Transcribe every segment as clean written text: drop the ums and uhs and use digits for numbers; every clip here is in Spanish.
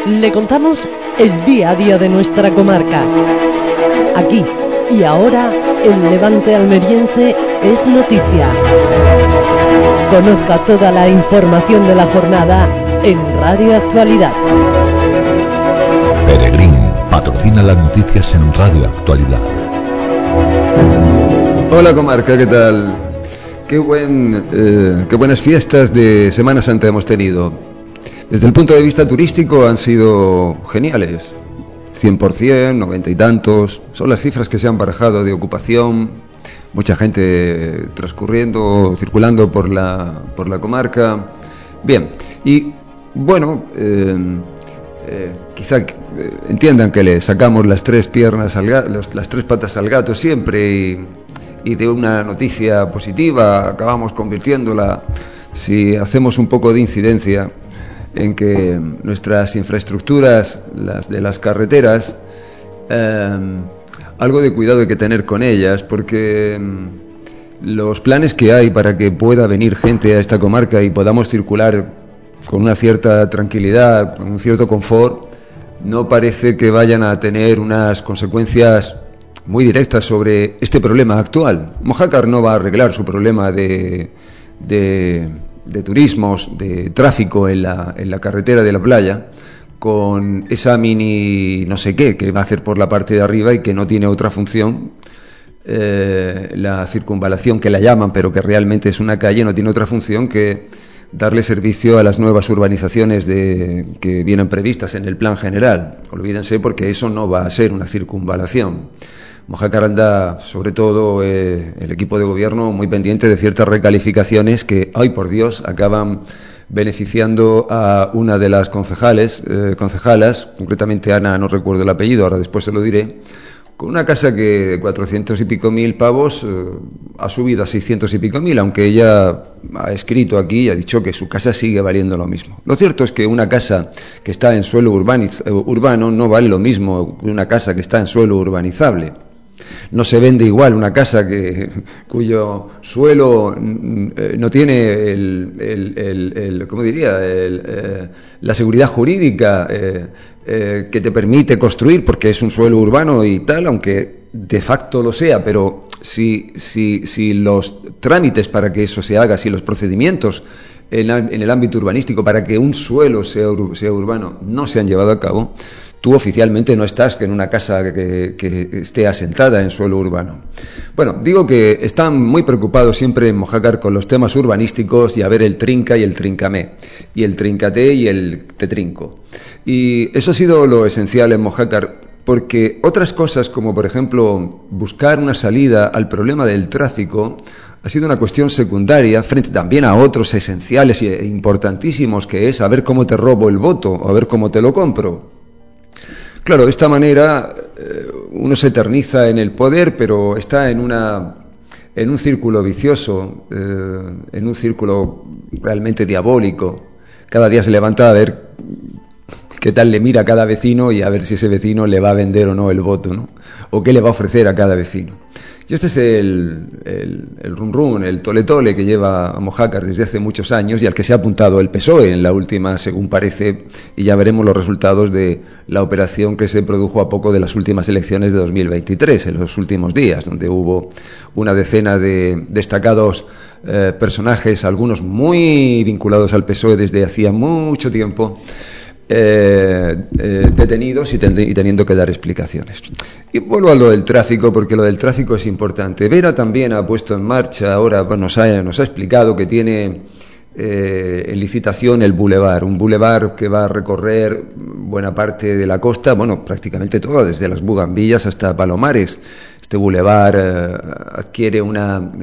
Le contamos el día a día de nuestra comarca. Aquí y ahora, el Levante almeriense es noticia. Conozca toda la información de la jornada en Radio Actualidad. Peregrín patrocina las noticias en Radio Actualidad. Hola comarca, ¿qué tal? Qué buenas fiestas de Semana Santa hemos tenido. Desde el punto de vista turístico han sido geniales. 100%, 90 y tantos, son las cifras que se han barajado de ocupación, mucha gente transcurriendo, circulando por la comarca. Bien, y bueno, quizá entiendan que le sacamos las tres piernas las tres patas al gato siempre y de una noticia positiva acabamos convirtiéndola, si hacemos un poco de incidencia, en que nuestras infraestructuras, las de las carreteras, algo de cuidado hay que tener con ellas, porque los planes que hay para que pueda venir gente a esta comarca y podamos circular con una cierta tranquilidad, con un cierto confort, no parece que vayan a tener unas consecuencias muy directas sobre este problema actual. Mojácar no va a arreglar su problema de turismos, de tráfico en la carretera de la playa, con esa mini no sé qué que va a hacer por la parte de arriba y que no tiene otra función, la circunvalación que la llaman, pero que realmente es una calle, no tiene otra función que darle servicio a las nuevas urbanizaciones que vienen previstas en el plan general. Olvídense, porque eso no va a ser una circunvalación. Mojácar anda, sobre todo el equipo de gobierno, muy pendiente de ciertas recalificaciones que, ay por Dios, acaban beneficiando a una de las concejalas, concretamente Ana, no recuerdo el apellido, ahora después se lo diré, con una casa que de 400 y pico mil pavos ha subido a 600 y pico mil, aunque ella ha escrito aquí y ha dicho que su casa sigue valiendo lo mismo. Lo cierto es que una casa que está en suelo urbano no vale lo mismo que una casa que está en suelo urbanizable. No se vende igual una casa cuyo suelo no tiene ¿cómo diría? La seguridad jurídica que te permite construir, porque es un suelo urbano y tal, aunque de facto lo sea, pero si los trámites para que eso se haga, si los procedimientos en el ámbito urbanístico para que un suelo sea urbano no se han llevado a cabo, tú oficialmente no estás en una casa que esté asentada en suelo urbano. Bueno, digo que están muy preocupados siempre en Mojácar con los temas urbanísticos y a ver el trinca y el trincamé, y el trincate y el te trinco. Y eso ha sido lo esencial en Mojácar, porque otras cosas, como por ejemplo buscar una salida al problema del tráfico, ha sido una cuestión secundaria frente también a otros esenciales e importantísimos, que es a ver cómo te robo el voto o a ver cómo te lo compro. Claro, de esta manera uno se eterniza en el poder, pero está en un círculo vicioso, en un círculo realmente diabólico. Cada día se levanta a ver qué tal le mira a cada vecino y a ver si ese vecino le va a vender o no el voto, ¿no? O qué le va a ofrecer a cada vecino. Y este es el run run, el tole tole que lleva a Mojácar desde hace muchos años y al que se ha apuntado el PSOE en la última, según parece, y ya veremos los resultados de la operación que se produjo a poco de las últimas elecciones de 2023, en los últimos días, donde hubo una decena de destacados personajes, algunos muy vinculados al PSOE desde hacía mucho tiempo, detenidos y teniendo que dar explicaciones. Y vuelvo a lo del tráfico, porque lo del tráfico es importante. Vera también ha puesto en marcha, ahora nos ha explicado que tiene en licitación el bulevar, un bulevar que va a recorrer buena parte de la costa, bueno, prácticamente toda, desde las Bugambillas hasta Palomares. Este bulevar adquiere un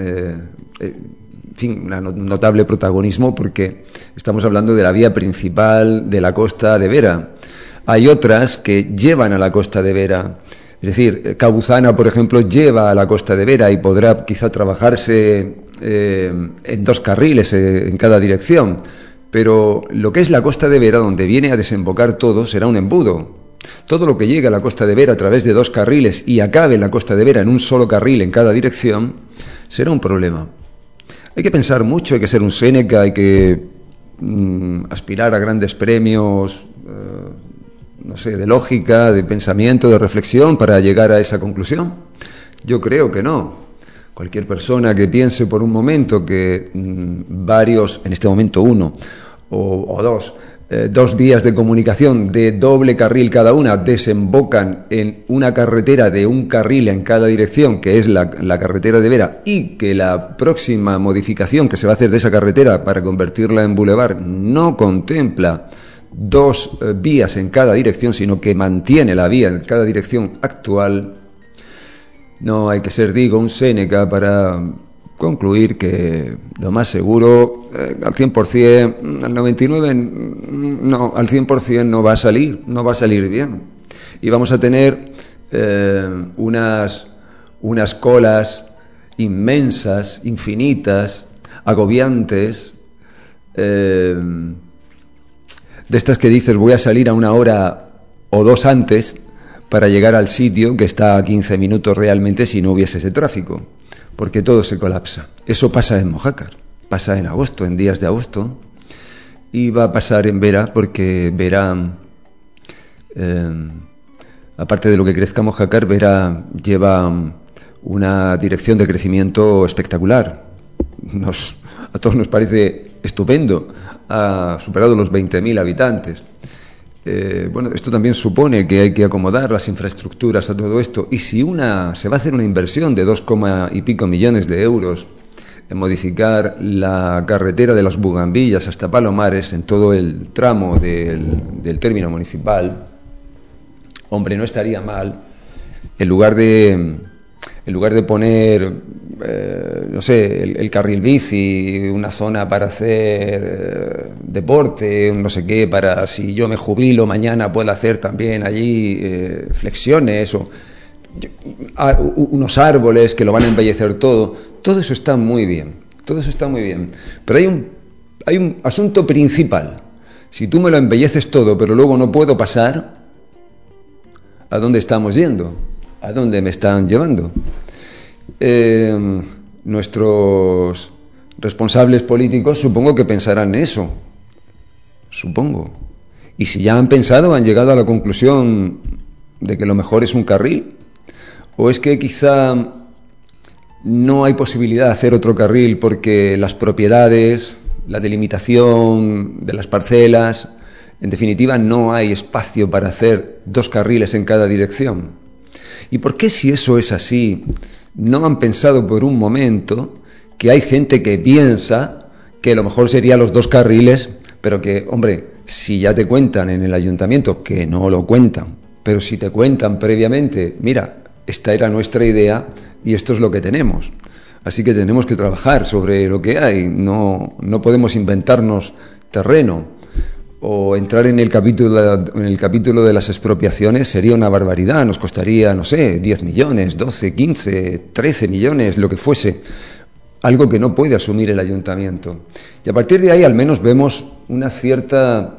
notable protagonismo porque estamos hablando de la vía principal de la costa de Vera. Hay otras que llevan a la costa de Vera, es decir, Cabuzana, por ejemplo, lleva a la costa de Vera y podrá quizá trabajarse en dos carriles en cada dirección, pero lo que es la costa de Vera, donde viene a desembocar todo, será un embudo. Todo lo que llegue a la costa de Vera a través de dos carriles y acabe en la costa de Vera en un solo carril en cada dirección, será un problema. Hay que pensar mucho, hay que ser un Séneca, hay que aspirar a grandes premios, no sé, de lógica, de pensamiento, de reflexión para llegar a esa conclusión? Yo creo que no. Cualquier persona que piense por un momento que varios, en este momento uno o dos vías de comunicación de doble carril cada una desembocan en una carretera de un carril en cada dirección, que es la carretera de Vera, y que la próxima modificación que se va a hacer de esa carretera para convertirla en bulevar no contempla dos vías en cada dirección, sino que mantiene la vía en cada dirección actual. No hay que ser, digo, un Séneca para concluir que lo más seguro, al 100%, al 99%, no, al 100% no va a salir bien. Y vamos a tener unas colas inmensas, infinitas, agobiantes, de estas que dices voy a salir a 1 hora o 2 antes para llegar al sitio que está a 15 minutos realmente si no hubiese ese tráfico, porque todo se colapsa. Eso pasa en Mojácar, pasa en agosto, en días de agosto, y va a pasar en Vera, porque Vera, aparte de lo que crezca Mojácar, Vera lleva una dirección de crecimiento espectacular. A todos nos parece estupendo. Ha superado los 20.000 habitantes. Bueno, esto también supone que hay que acomodar las infraestructuras a todo esto, y si se va a hacer una inversión de 2, y pico millones de euros en modificar la carretera de las Bugambillas hasta Palomares, en todo el tramo del término municipal, hombre, no estaría mal, en lugar de poner, no sé, el carril bici, una zona para hacer deporte, no sé qué, para si yo me jubilo mañana pueda hacer también allí flexiones o unos árboles que lo van a embellecer todo. Todo eso está muy bien, pero hay un asunto principal. Si tú me lo embelleces todo, pero luego no puedo pasar, ¿a dónde estamos yendo? ¿A dónde me están llevando? Nuestros responsables políticos supongo que pensarán en eso. Supongo. Y si ya han pensado, han llegado a la conclusión de que lo mejor es un carril. ¿O es que quizá no hay posibilidad de hacer otro carril porque las propiedades, la delimitación de las parcelas, en definitiva no hay espacio para hacer 2 carriles en cada dirección? ¿Y por qué, si eso es así, no han pensado por un momento que hay gente que piensa que lo mejor sería los 2 carriles, pero que, hombre, si ya te cuentan en el ayuntamiento, que no lo cuentan, pero si te cuentan previamente, mira, esta era nuestra idea y esto es lo que tenemos. Así que tenemos que trabajar sobre lo que hay, no podemos inventarnos terreno. O entrar en el capítulo de las expropiaciones sería una barbaridad, nos costaría, no sé, 10 millones, 12, 15, 13 millones, lo que fuese, algo que no puede asumir el ayuntamiento. Y a partir de ahí al menos vemos una cierta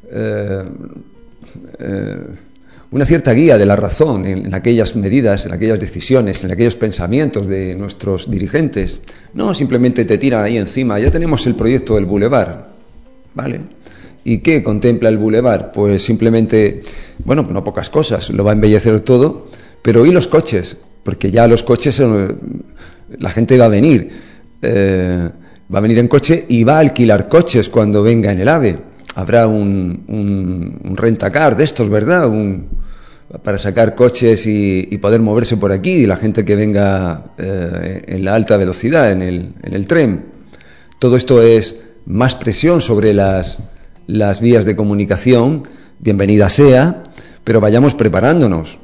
guía de la razón en aquellas medidas, en aquellas decisiones, en aquellos pensamientos de nuestros dirigentes. No simplemente te tiran ahí encima, ya tenemos el proyecto del bulevar, ¿vale? ¿Y qué contempla el bulevar? Pues simplemente, bueno, no pocas cosas, lo va a embellecer todo, pero ¿y los coches? Porque ya los coches, la gente va a venir en coche y va a alquilar coches cuando venga en el AVE. Habrá un rentacar de estos, ¿verdad? Para sacar coches y poder moverse por aquí, y la gente que venga en la alta velocidad, en el tren. Todo esto es más presión sobre las vías de comunicación, bienvenida sea, pero vayamos preparándonos.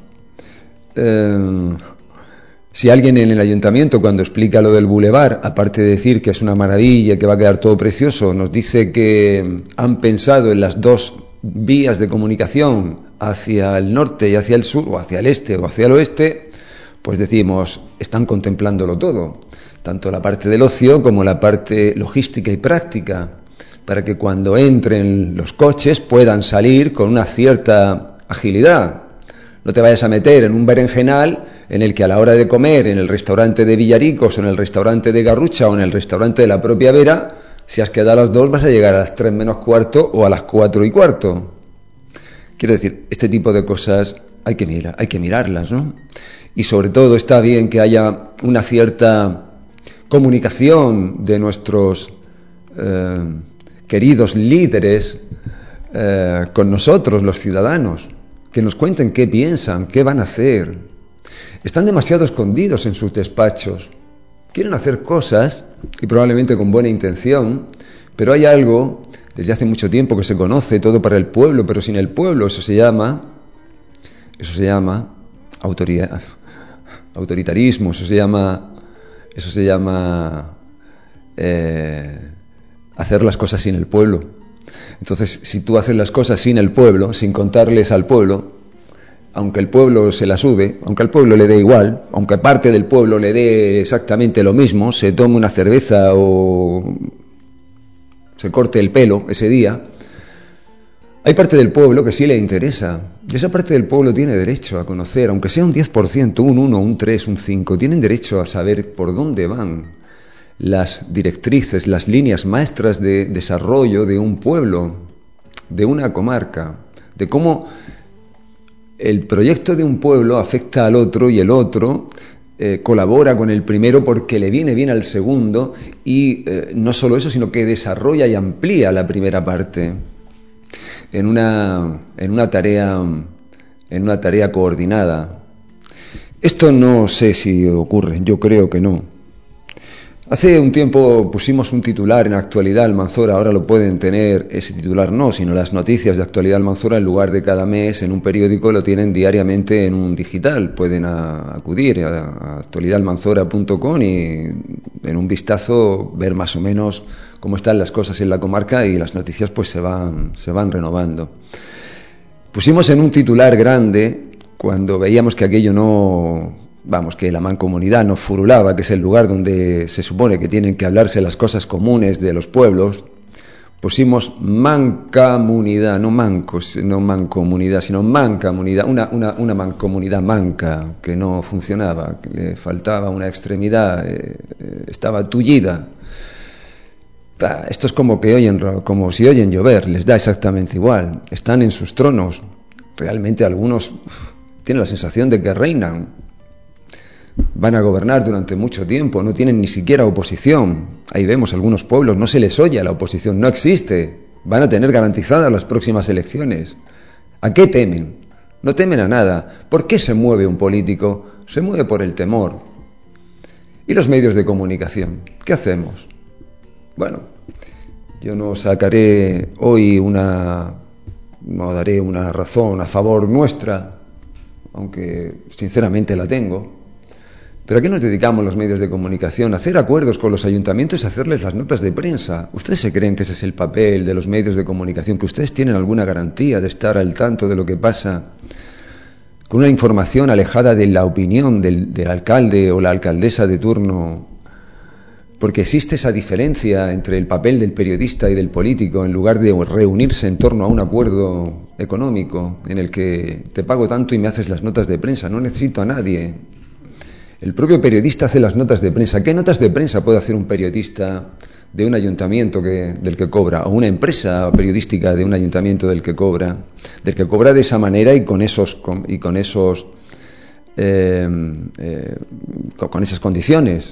Si alguien en el ayuntamiento, cuando explica lo del bulevar, aparte de decir que es una maravilla, que va a quedar todo precioso, nos dice que han pensado en las 2 vías de comunicación hacia el norte y hacia el sur, o hacia el este o hacia el oeste, pues decimos, están contemplándolo todo, tanto la parte del ocio como la parte logística y práctica, para que cuando entren los coches puedan salir con una cierta agilidad. No te vayas a meter en un berenjenal en el que a la hora de comer en el restaurante de Villaricos o en el restaurante de Garrucha o en el restaurante de la propia Vera, si has quedado a las 2 vas a llegar a las 3 menos cuarto o a las 4 y cuarto. Quiero decir, este tipo de cosas hay que mirarlas, ¿no? Y sobre todo está bien que haya una cierta comunicación de nuestros queridos líderes con nosotros, los ciudadanos, que nos cuenten qué piensan, qué van a hacer. Están demasiado escondidos en sus despachos. Quieren hacer cosas, y probablemente con buena intención, pero hay algo, desde hace mucho tiempo, que se conoce, todo para el pueblo, pero sin el pueblo. Eso se llama autoritarismo, eso se llama hacer las cosas sin el pueblo. Entonces, si tú haces las cosas sin el pueblo, sin contarles al pueblo, aunque el pueblo se la sube, aunque al pueblo le dé igual, aunque parte del pueblo le dé exactamente lo mismo, se tome una cerveza o se corte el pelo ese día, hay parte del pueblo que sí le interesa. Y esa parte del pueblo tiene derecho a conocer, aunque sea un 10%, un 1, un 3, un 5, tienen derecho a saber por dónde van las directrices, las líneas maestras de desarrollo de un pueblo, de una comarca, de cómo el proyecto de un pueblo afecta al otro y el otro colabora con el primero porque le viene bien al segundo y no solo eso, sino que desarrolla y amplía la primera parte en una tarea coordinada. Esto no sé si ocurre, yo creo que no. Hace un tiempo pusimos un titular en Actualidad Almanzora, ahora lo pueden tener, ese titular no, sino las noticias de Actualidad Almanzora en lugar de cada mes en un periódico lo tienen diariamente en un digital. Pueden acudir a actualidadalmanzora.com y en un vistazo ver más o menos cómo están las cosas en la comarca y las noticias pues se van renovando. Pusimos en un titular grande cuando veíamos que aquello no... que la mancomunidad no furulaba, que es el lugar donde se supone que tienen que hablarse las cosas comunes de los pueblos, pusimos mancomunidad, no mancomunidad, sino mancomunidad, una mancomunidad manca que no funcionaba, que le faltaba una extremidad, estaba tullida. Esto es como si oyen llover, les da exactamente igual, están en sus tronos, realmente algunos tienen la sensación de que reinan. Van a gobernar durante mucho tiempo, no tienen ni siquiera oposición. Ahí vemos algunos pueblos, no se les oye a la oposición, no existe. Van a tener garantizadas las próximas elecciones. ¿A qué temen? No temen a nada. ¿Por qué se mueve un político? Se mueve por el temor. ¿Y los medios de comunicación? ¿Qué hacemos? Bueno, yo no sacaré hoy no daré una razón a favor nuestra, aunque sinceramente la tengo. ¿Pero a qué nos dedicamos los medios de comunicación? ¿A hacer acuerdos con los ayuntamientos y hacerles las notas de prensa? ¿Ustedes se creen que ese es el papel de los medios de comunicación? ¿Que ustedes tienen alguna garantía de estar al tanto de lo que pasa con una información alejada de la opinión del alcalde o la alcaldesa de turno? Porque existe esa diferencia entre el papel del periodista y del político en lugar de reunirse en torno a un acuerdo económico en el que te pago tanto y me haces las notas de prensa. No necesito a nadie. El propio periodista hace las notas de prensa. ¿Qué notas de prensa puede hacer un periodista de un ayuntamiento del que cobra? O una empresa periodística de un ayuntamiento del que cobra de esa manera y con esas condiciones.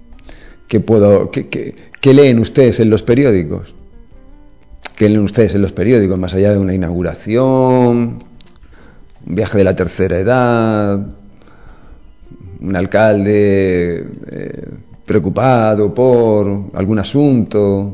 ¿Qué leen ustedes en los periódicos? ¿Qué leen ustedes en los periódicos más allá de una inauguración, un viaje de la tercera edad, un alcalde preocupado por algún asunto?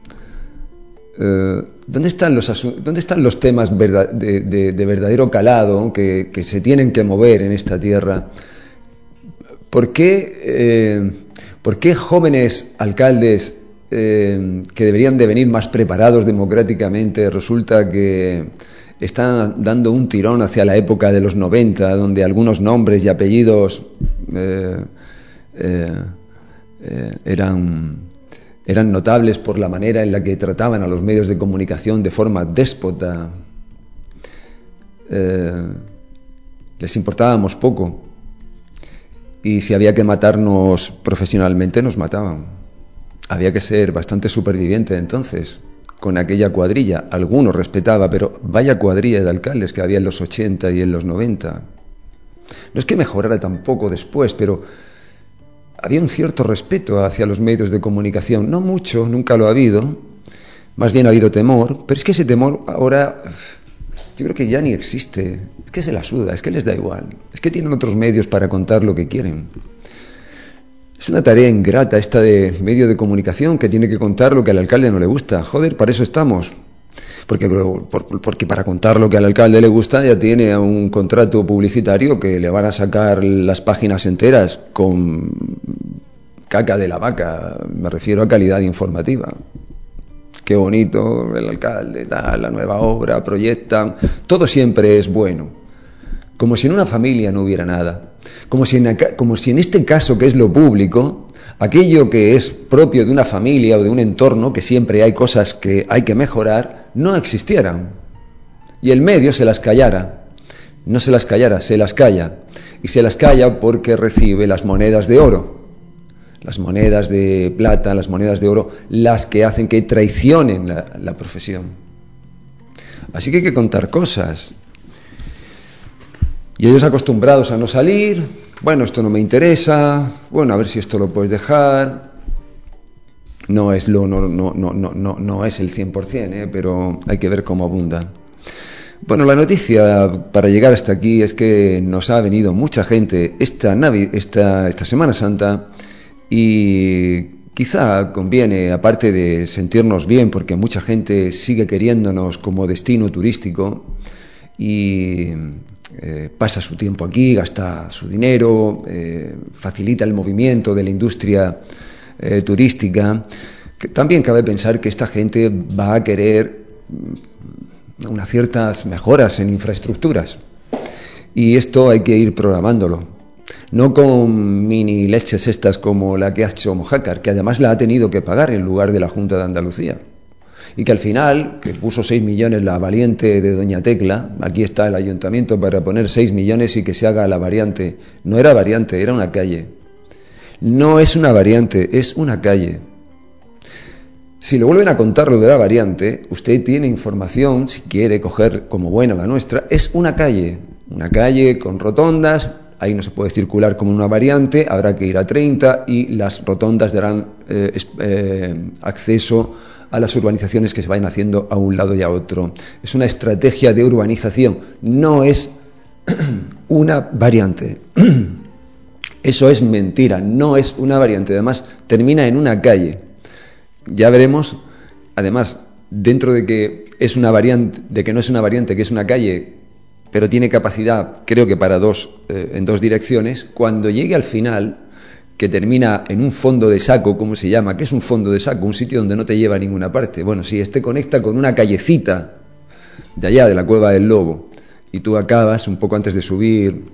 ¿Dónde están los temas de verdadero calado que se tienen que mover en esta tierra? ¿Por qué jóvenes alcaldes que deberían de venir más preparados democráticamente resulta que están dando un tirón hacia la época de los 90, donde algunos nombres y apellidos eran notables por la manera en la que trataban a los medios de comunicación de forma déspota? Les importábamos poco y si había que matarnos profesionalmente nos mataban. Había que ser bastante superviviente entonces, con aquella cuadrilla. Algunos respetaba, pero vaya cuadrilla de alcaldes que había en los 80 y en los 90. No es que mejorara tampoco después, pero había un cierto respeto hacia los medios de comunicación. No mucho, nunca lo ha habido. Más bien ha habido temor, pero es que ese temor ahora yo creo que ya ni existe. Es que se la suda, es que les da igual. Es que tienen otros medios para contar lo que quieren. Es una tarea ingrata esta de medio de comunicación que tiene que contar lo que al alcalde no le gusta. Joder, para eso estamos. Porque para contar lo que al alcalde le gusta ya tiene un contrato publicitario que le van a sacar las páginas enteras con caca de la vaca. Me refiero a calidad informativa. Qué bonito el alcalde, tal, la nueva obra, proyectan. Todo siempre es bueno. Como si en una familia no hubiera nada. Como si en este caso, que es lo público, aquello que es propio de una familia o de un entorno, que siempre hay cosas que hay que mejorar, no existieran. Y el medio se las callara. No se las callara, se las calla. Y se las calla porque recibe las monedas de oro. Las monedas de plata, las monedas de oro, las que hacen que traicionen la profesión. Así que hay que contar cosas. Y ellos acostumbrados a no salir, bueno, esto no me interesa, bueno, a ver si esto lo puedes dejar. No es el 100%, pero hay que ver cómo abunda. Bueno, la noticia para llegar hasta aquí es que nos ha venido mucha gente esta Semana Santa y quizá conviene, aparte de sentirnos bien, porque mucha gente sigue queriéndonos como destino turístico y pasa su tiempo aquí, gasta su dinero, facilita el movimiento de la industria turística. También cabe pensar que esta gente va a querer unas ciertas mejoras en infraestructuras y esto hay que ir programándolo. No con mini leches estas como la que ha hecho Mojácar, que además la ha tenido que pagar en lugar de la Junta de Andalucía. Y que al final, que puso 6 millones la variante de Doña Tecla, aquí está el ayuntamiento para poner 6 millones y que se haga la variante. No era variante, era una calle. No es una variante, es una calle. Si le vuelven a contar lo de la variante, usted tiene información, si quiere coger como buena la nuestra, es una calle con rotondas, ahí no se puede circular como una variante, habrá que ir a 30 y las rotondas darán acceso a las urbanizaciones que se vayan haciendo a un lado y a otro. Es una estrategia de urbanización, no es una variante. Eso es mentira, no es una variante, además termina en una calle. Ya veremos, además, dentro de que es una variante, de que no es una variante, que es una calle, pero tiene capacidad, creo que para en dos direcciones, cuando llegue al final, que termina en un fondo de saco, ¿cómo se llama? ¿Qué es un fondo de saco? Un sitio donde no te lleva a ninguna parte. Bueno, si conecta con una callecita de allá, de la Cueva del Lobo, y tú acabas un poco antes de subir,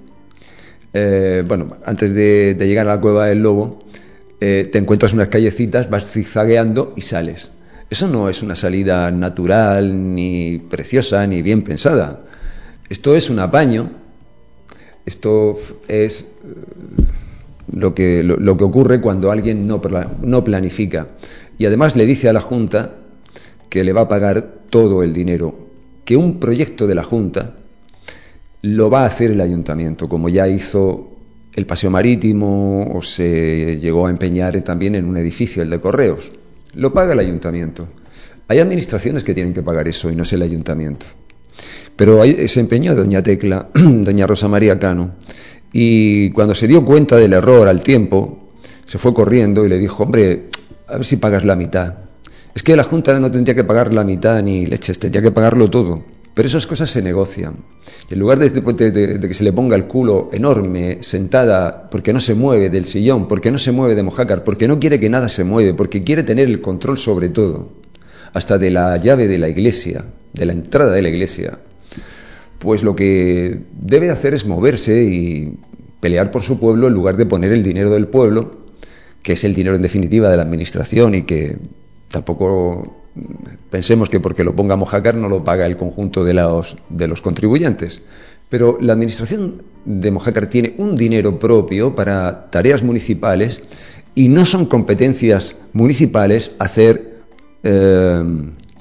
antes de llegar a la Cueva del Lobo, te encuentras unas callecitas, vas zigzagueando y sales. Eso no es una salida natural, ni preciosa, ni bien pensada. Esto es un apaño, esto es lo que ocurre cuando alguien no planifica. Y además le dice a la Junta que le va a pagar todo el dinero, que un proyecto de la Junta lo va a hacer el ayuntamiento, como ya hizo el Paseo Marítimo o se llegó a empeñar también en un edificio, el de Correos. Lo paga el ayuntamiento. Hay administraciones que tienen que pagar eso y no es el ayuntamiento. Pero ahí se empeñó doña Tecla, doña Rosa María Cano, y cuando se dio cuenta del error al tiempo, se fue corriendo y le dijo, hombre, a ver si pagas la mitad. Es que la Junta no tendría que pagar la mitad ni leches, tendría que pagarlo todo. Pero esas cosas se negocian. Y en lugar de que se le ponga el culo enorme, sentada, porque no se mueve del sillón, porque no se mueve de Mojácar, porque no quiere que nada se mueve, porque quiere tener el control sobre todo, hasta de la llave de la iglesia, de la entrada de la iglesia, pues lo que debe hacer es moverse y pelear por su pueblo en lugar de poner el dinero del pueblo, que es el dinero en definitiva de la administración y que tampoco pensemos que porque lo ponga Mojácar no lo paga el conjunto de los contribuyentes. Pero la administración de Mojácar tiene un dinero propio para tareas municipales y no son competencias municipales hacer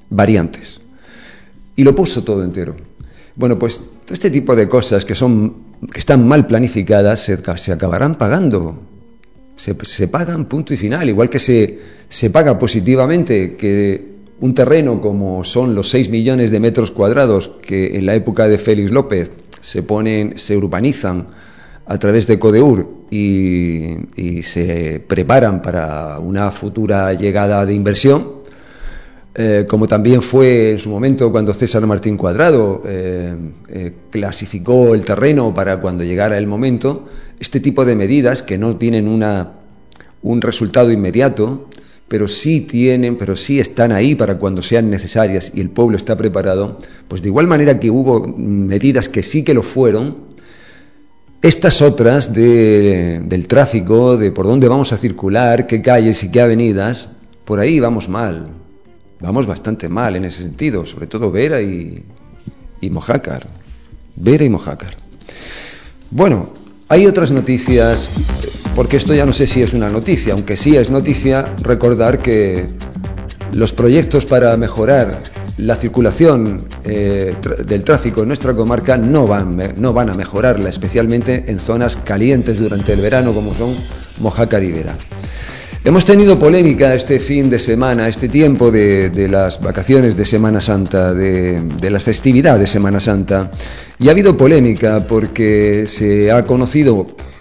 variantes. Y lo puso todo entero. Bueno, pues todo este tipo de cosas que están mal planificadas se acabarán pagando. Se pagan, punto y final.Igual que se paga positivamente que un terreno como son los 6 millones de metros cuadrados que en la época de Félix López se urbanizan a través de Codeur y se preparan para una futura llegada de inversión, como también fue en su momento cuando César Martín Cuadrado clasificó el terreno para cuando llegara el momento. Este tipo de medidas que no tienen un resultado inmediato, pero sí están ahí para cuando sean necesarias y el pueblo está preparado, pues de igual manera que hubo medidas que sí que lo fueron, estas otras del tráfico, de por dónde vamos a circular, qué calles y qué avenidas, por ahí vamos mal. Vamos bastante mal en ese sentido, sobre todo Vera y Mojácar. Vera y Mojácar. Bueno, hay otras noticias, porque esto ya no sé si es una noticia, aunque sí es noticia recordar que los proyectos para mejorar la circulación del tráfico en nuestra comarca no van a mejorarla, especialmente en zonas calientes durante el verano como son Mojácar y Vera. Hemos tenido polémica este fin de semana, este tiempo de las vacaciones de Semana Santa, de las festividades de Semana Santa, y ha habido polémica porque se ha conocido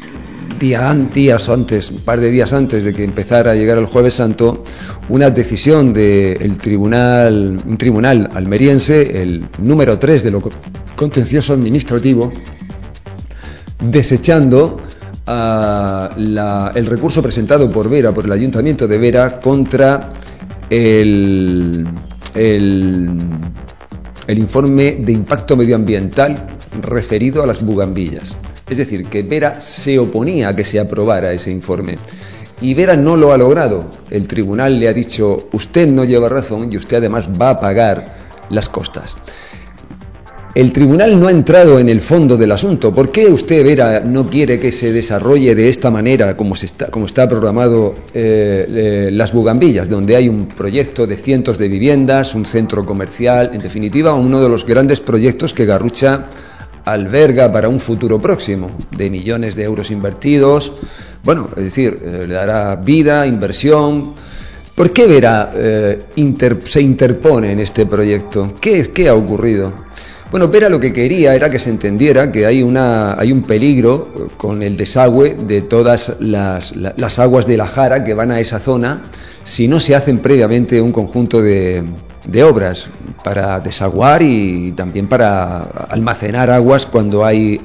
un par de días antes de que empezara a llegar el Jueves Santo, una decisión un tribunal almeriense, el número 3 de lo contencioso administrativo, desechando el recurso presentado por el Ayuntamiento de Vera contra el informe de impacto medioambiental referido a las bugambillas. Es decir, que Vera se oponía a que se aprobara ese informe. Y Vera no lo ha logrado. El tribunal le ha dicho, usted no lleva razón y usted además va a pagar las costas. El tribunal no ha entrado en el fondo del asunto. ¿Por qué usted, Vera, no quiere que se desarrolle de esta manera como está programado las bugambillas, donde hay un proyecto de cientos de viviendas, un centro comercial, en definitiva, uno de los grandes proyectos que Garrucha alberga para un futuro próximo, de millones de euros invertidos? Bueno, es decir, le dará vida, inversión. ¿Por qué Vera se interpone en este proyecto? ¿Qué ha ocurrido? Bueno, Vera lo que quería era que se entendiera que hay un peligro con el desagüe de todas las aguas de la Jara que van a esa zona si no se hacen previamente un conjunto de obras para desaguar y también para almacenar aguas cuando hay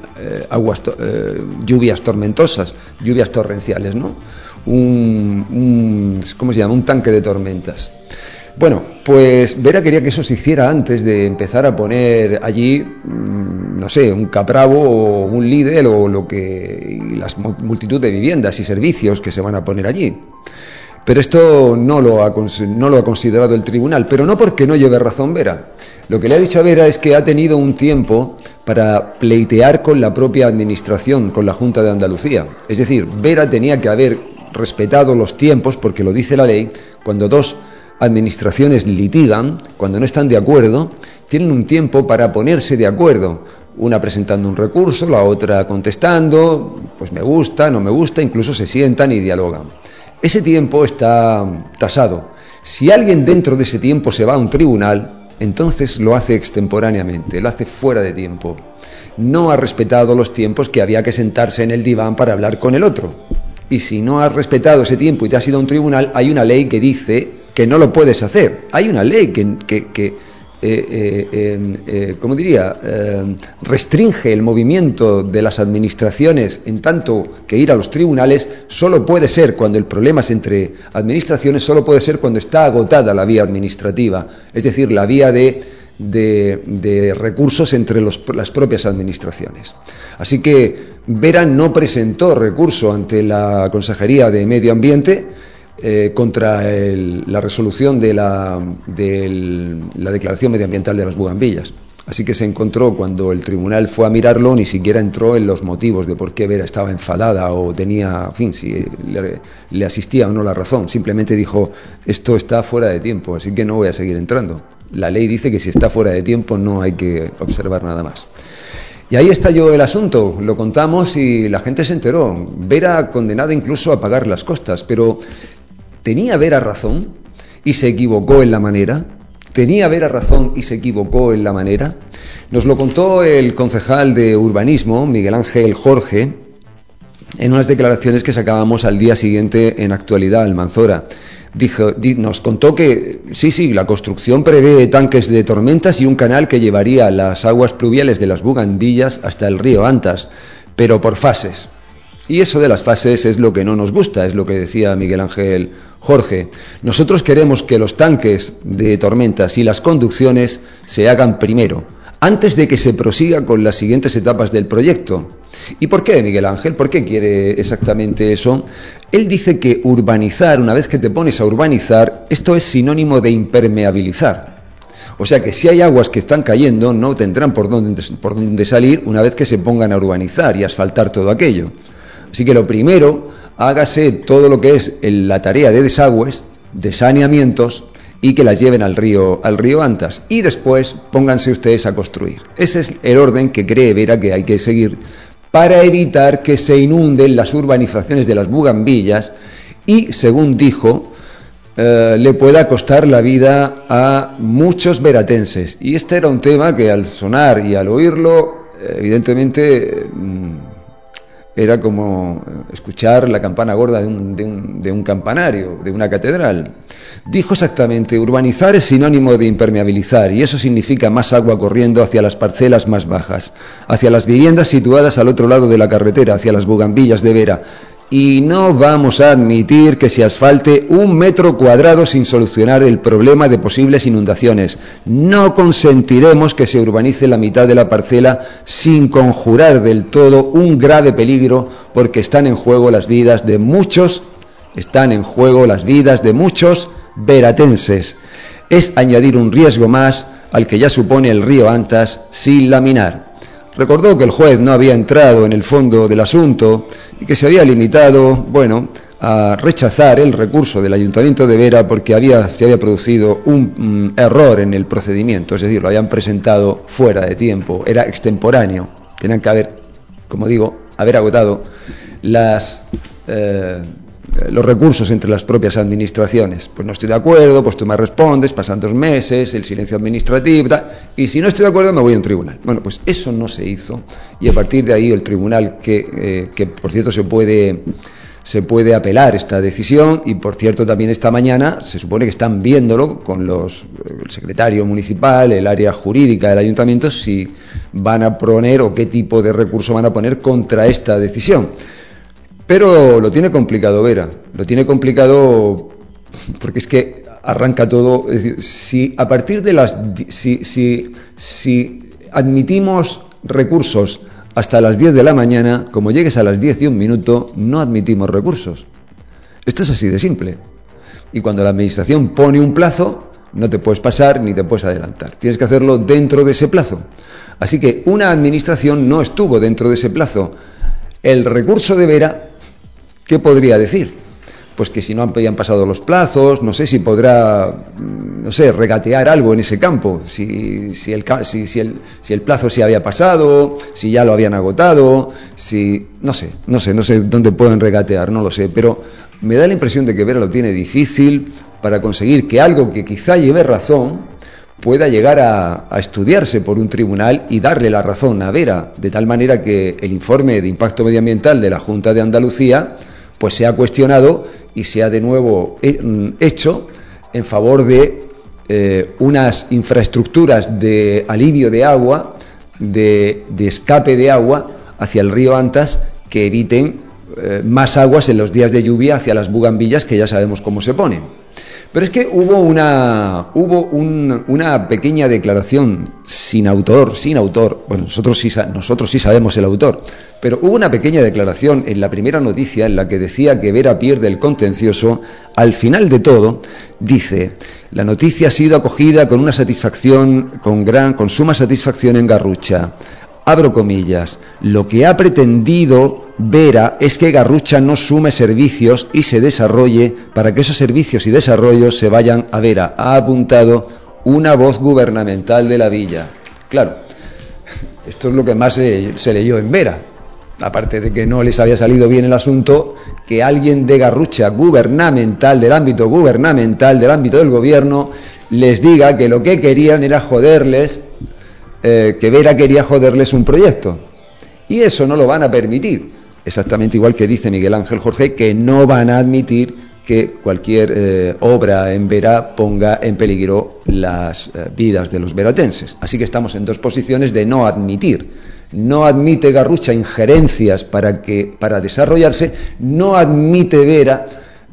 lluvias tormentosas, lluvias torrenciales, ¿no? ¿Cómo se llama? Un tanque de tormentas. Bueno, pues Vera quería que eso se hiciera antes de empezar a poner allí, no sé, un Capravo o un Lidl o y las multitud de viviendas y servicios que se van a poner allí. Pero esto no lo ha considerado el tribunal, pero no porque no lleve razón Vera. Lo que le ha dicho a Vera es que ha tenido un tiempo para pleitear con la propia administración, con la Junta de Andalucía. Es decir, Vera tenía que haber respetado los tiempos, porque lo dice la ley, cuando dos administraciones litigan, cuando no están de acuerdo, tienen un tiempo para ponerse de acuerdo, una presentando un recurso, la otra contestando, pues me gusta, no me gusta, incluso se sientan y dialogan. Ese tiempo está tasado. Si alguien dentro de ese tiempo se va a un tribunal, entonces lo hace extemporáneamente, lo hace fuera de tiempo. No ha respetado los tiempos que había que sentarse en el diván para hablar con el otro. Y si no has respetado ese tiempo y te has ido a un tribunal, hay una ley que dice que no lo puedes hacer. Hay una ley que restringe el movimiento de las administraciones, en tanto que ir a los tribunales solo puede ser cuando el problema es entre administraciones, solo puede ser cuando está agotada la vía administrativa, es decir, la vía de recursos entre las propias administraciones. Así que Vera no presentó recurso ante la Consejería de Medio Ambiente contra la resolución de la declaración medioambiental de las bugambillas. Así que se encontró, cuando el tribunal fue a mirarlo, ni siquiera entró en los motivos de por qué Vera estaba enfadada o tenía, en fin, si le asistía o no la razón. Simplemente dijo, esto está fuera de tiempo, así que no voy a seguir entrando. La ley dice que si está fuera de tiempo no hay que observar nada más. Y ahí estalló el asunto, lo contamos y la gente se enteró. Vera condenada incluso a pagar las costas, pero ¿tenía Vera razón y se equivocó en la manera? ¿Tenía Vera razón y se equivocó en la manera? Nos lo contó el concejal de urbanismo, Miguel Ángel Jorge, en unas declaraciones que sacábamos al día siguiente en Actualidad Almanzora. Nos contó que sí, la construcción prevé tanques de tormentas y un canal que llevaría las aguas pluviales de las Bugambillas hasta el río Antas, pero por fases. Y eso de las fases es lo que no nos gusta, es lo que decía Miguel Ángel Jorge. Nosotros queremos que los tanques de tormentas y las conducciones se hagan primero, antes de que se prosiga con las siguientes etapas del proyecto. ¿Y por qué, Miguel Ángel? ¿Por qué quiere exactamente eso? Él dice que urbanizar, una vez que te pones a urbanizar, esto es sinónimo de impermeabilizar. O sea que si hay aguas que están cayendo, no tendrán por dónde salir una vez que se pongan a urbanizar y asfaltar todo aquello. Así que lo primero, hágase todo lo que es la tarea de desagües, de saneamientos, y que las lleven al río Antas. Y después pónganse ustedes a construir. Ese es el orden que cree Vera que hay que seguir para evitar que se inunden las urbanizaciones de las Bugambillas y, según dijo, le pueda costar la vida a muchos veratenses. Y este era un tema que al sonar y al oírlo, evidentemente, era como escuchar la campana gorda de un campanario, de una catedral. Dijo exactamente, urbanizar es sinónimo de impermeabilizar, y eso significa más agua corriendo hacia las parcelas más bajas, hacia las viviendas situadas al otro lado de la carretera, hacia las Bugambillas de Vera. Y no vamos a admitir que se asfalte 1 metro cuadrado sin solucionar el problema de posibles inundaciones. No consentiremos que se urbanice la mitad de la parcela sin conjurar del todo un grave peligro, porque están en juego las vidas de muchos veratenses. Es añadir un riesgo más al que ya supone el río Antas sin laminar. Recordó que el juez no había entrado en el fondo del asunto y que se había limitado, a rechazar el recurso del Ayuntamiento de Vera porque se había producido un error en el procedimiento, es decir, lo habían presentado fuera de tiempo, era extemporáneo. Tenían que haber agotado los recursos entre las propias administraciones. Pues no estoy de acuerdo, pues tú me respondes, pasan 2 meses, el silencio administrativo, y si no estoy de acuerdo me voy a un tribunal. Bueno, pues eso no se hizo, y a partir de ahí el tribunal, que por cierto se puede apelar esta decisión, y por cierto también esta mañana se supone que están viéndolo con el secretario municipal, el área jurídica del ayuntamiento, si van a poner o qué tipo de recurso van a poner contra esta decisión. Pero lo tiene complicado Vera, lo tiene complicado porque es que arranca todo. Es decir, si a partir de si admitimos recursos hasta las 10 de la mañana, como llegues a las 10:01, no admitimos recursos. Esto es así de simple. Y cuando la administración pone un plazo, no te puedes pasar ni te puedes adelantar. Tienes que hacerlo dentro de ese plazo. Así que una administración no estuvo dentro de ese plazo. El recurso de Vera, ¿qué podría decir? Pues que si no habían pasado los plazos, no sé si podrá, regatear algo en ese campo, si el plazo se había pasado, si ya lo habían agotado, no sé dónde pueden regatear, no lo sé, pero me da la impresión de que Vera lo tiene difícil para conseguir que algo que quizá lleve razón pueda llegar a estudiarse por un tribunal y darle la razón a Vera, de tal manera que el informe de impacto medioambiental de la Junta de Andalucía pues sea cuestionado y sea de nuevo hecho en favor de unas infraestructuras de alivio de agua, de escape de agua hacia el río Antas, que eviten más aguas en los días de lluvia hacia las Bugambillas, que ya sabemos cómo se ponen. Pero es que hubo una pequeña declaración sin autor. Bueno, nosotros sí sabemos el autor, pero hubo una pequeña declaración en la primera noticia en la que decía que Vera pierde el contencioso. Al final de todo, dice: la noticia ha sido acogida con suma satisfacción en Garrucha. Abro comillas: lo que ha pretendido Vera es que Garrucha no sume servicios y se desarrolle para que esos servicios y desarrollos se vayan a Vera, ha apuntado una voz gubernamental de la villa. Claro, esto es lo que más se leyó en Vera, aparte de que no les había salido bien el asunto, que alguien de Garrucha gubernamental, del ámbito del gobierno, les diga que lo que querían era joderles, que Vera quería joderles un proyecto. Y eso no lo van a permitir. Exactamente igual que dice Miguel Ángel Jorge, que no van a admitir que cualquier obra en Vera ponga en peligro las vidas de los veratenses. Así que estamos en dos posiciones de no admitir. No admite Garrucha injerencias para desarrollarse, no admite Vera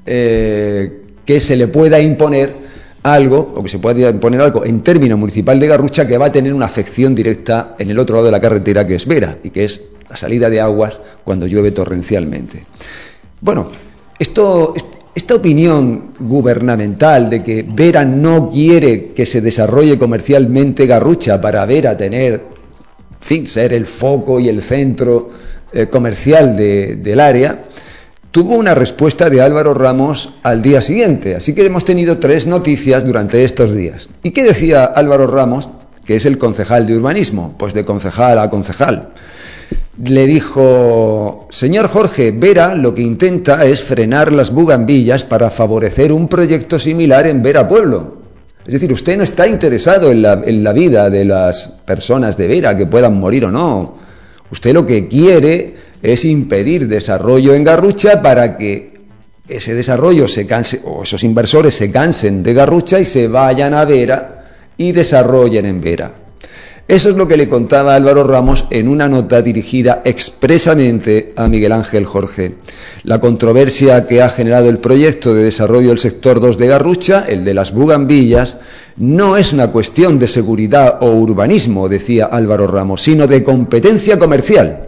que se le pueda imponer algo, o que se pueda imponer algo en término municipal de Garrucha que va a tener una afección directa en el otro lado de la carretera, que es Vera, y que es la salida de aguas cuando llueve torrencialmente. Bueno, esta opinión gubernamental de que Vera no quiere que se desarrolle comercialmente Garrucha para Vera tener, en fin, ser el foco y el centro comercial del área, tuvo una respuesta de Álvaro Ramos al día siguiente. Así que hemos tenido 3 noticias durante estos días. ¿Y qué decía Álvaro Ramos, que es el concejal de urbanismo? Pues de concejal a concejal. Le dijo: señor Jorge, Vera lo que intenta es frenar las bugambillas para favorecer un proyecto similar en Vera Pueblo. Es decir, usted no está interesado en la vida de las personas de Vera, que puedan morir o no. Usted lo que quiere es impedir desarrollo en Garrucha para que ese desarrollo se canse, o esos inversores se cansen de Garrucha y se vayan a Vera y desarrollen en Vera. Eso es lo que le contaba Álvaro Ramos en una nota dirigida expresamente a Miguel Ángel Jorge. La controversia que ha generado el proyecto de desarrollo del sector 2 de Garrucha, el de las bugambillas, no es una cuestión de seguridad o urbanismo, decía Álvaro Ramos, sino de competencia comercial.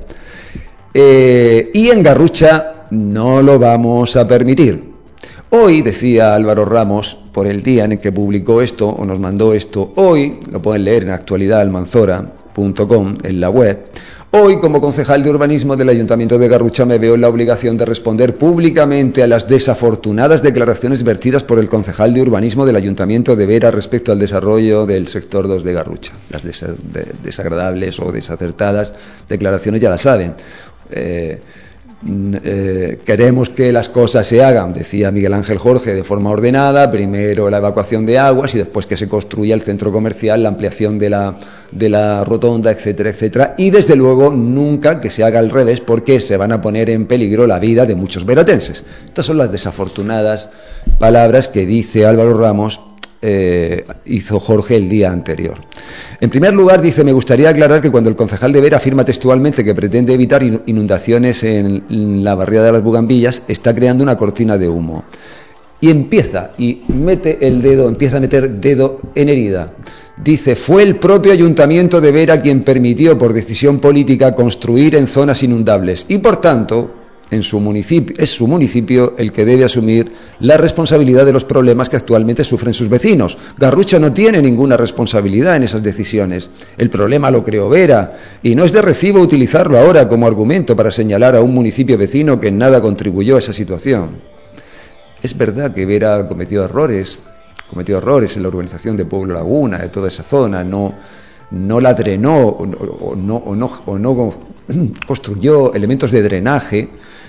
Y en Garrucha no lo vamos a permitir. Hoy, decía Álvaro Ramos, por el día en el que publicó esto, o nos mandó esto, hoy, lo pueden leer en actualidadalmanzora.com, en la web, hoy, como concejal de urbanismo del Ayuntamiento de Garrucha, me veo en la obligación de responder públicamente a las desafortunadas declaraciones vertidas por el concejal de urbanismo del Ayuntamiento de Vera respecto al desarrollo del sector 2 de Garrucha. Las desagradables o desacertadas declaraciones ya las saben. Queremos que las cosas se hagan, decía Miguel Ángel Jorge, de forma ordenada, primero la evacuación de aguas y después que se construya el centro comercial, la ampliación de la rotonda, etcétera, etcétera, y desde luego nunca que se haga al revés, porque se van a poner en peligro la vida de muchos veratenses. Estas son las desafortunadas palabras que dice Álvaro Ramos, hizo Jorge el día anterior. En primer lugar, dice: me gustaría aclarar que cuando el concejal de Vera afirma textualmente que pretende evitar inundaciones en la barriada de las bugambillas, está creando una cortina de humo. Y empieza a meter dedo en herida. Dice: fue el propio Ayuntamiento de Vera quien permitió por decisión política construir en zonas inundables y por tanto es su municipio el que debe asumir la responsabilidad de los problemas que actualmente sufren sus vecinos. Garrucha no tiene ninguna responsabilidad en esas decisiones. El problema lo creó Vera y no es de recibo utilizarlo ahora como argumento para señalar a un municipio vecino que en nada contribuyó a esa situación. Es verdad que Vera cometió errores en la urbanización de Pueblo Laguna, de toda esa zona, no la drenó o no construyó elementos de drenaje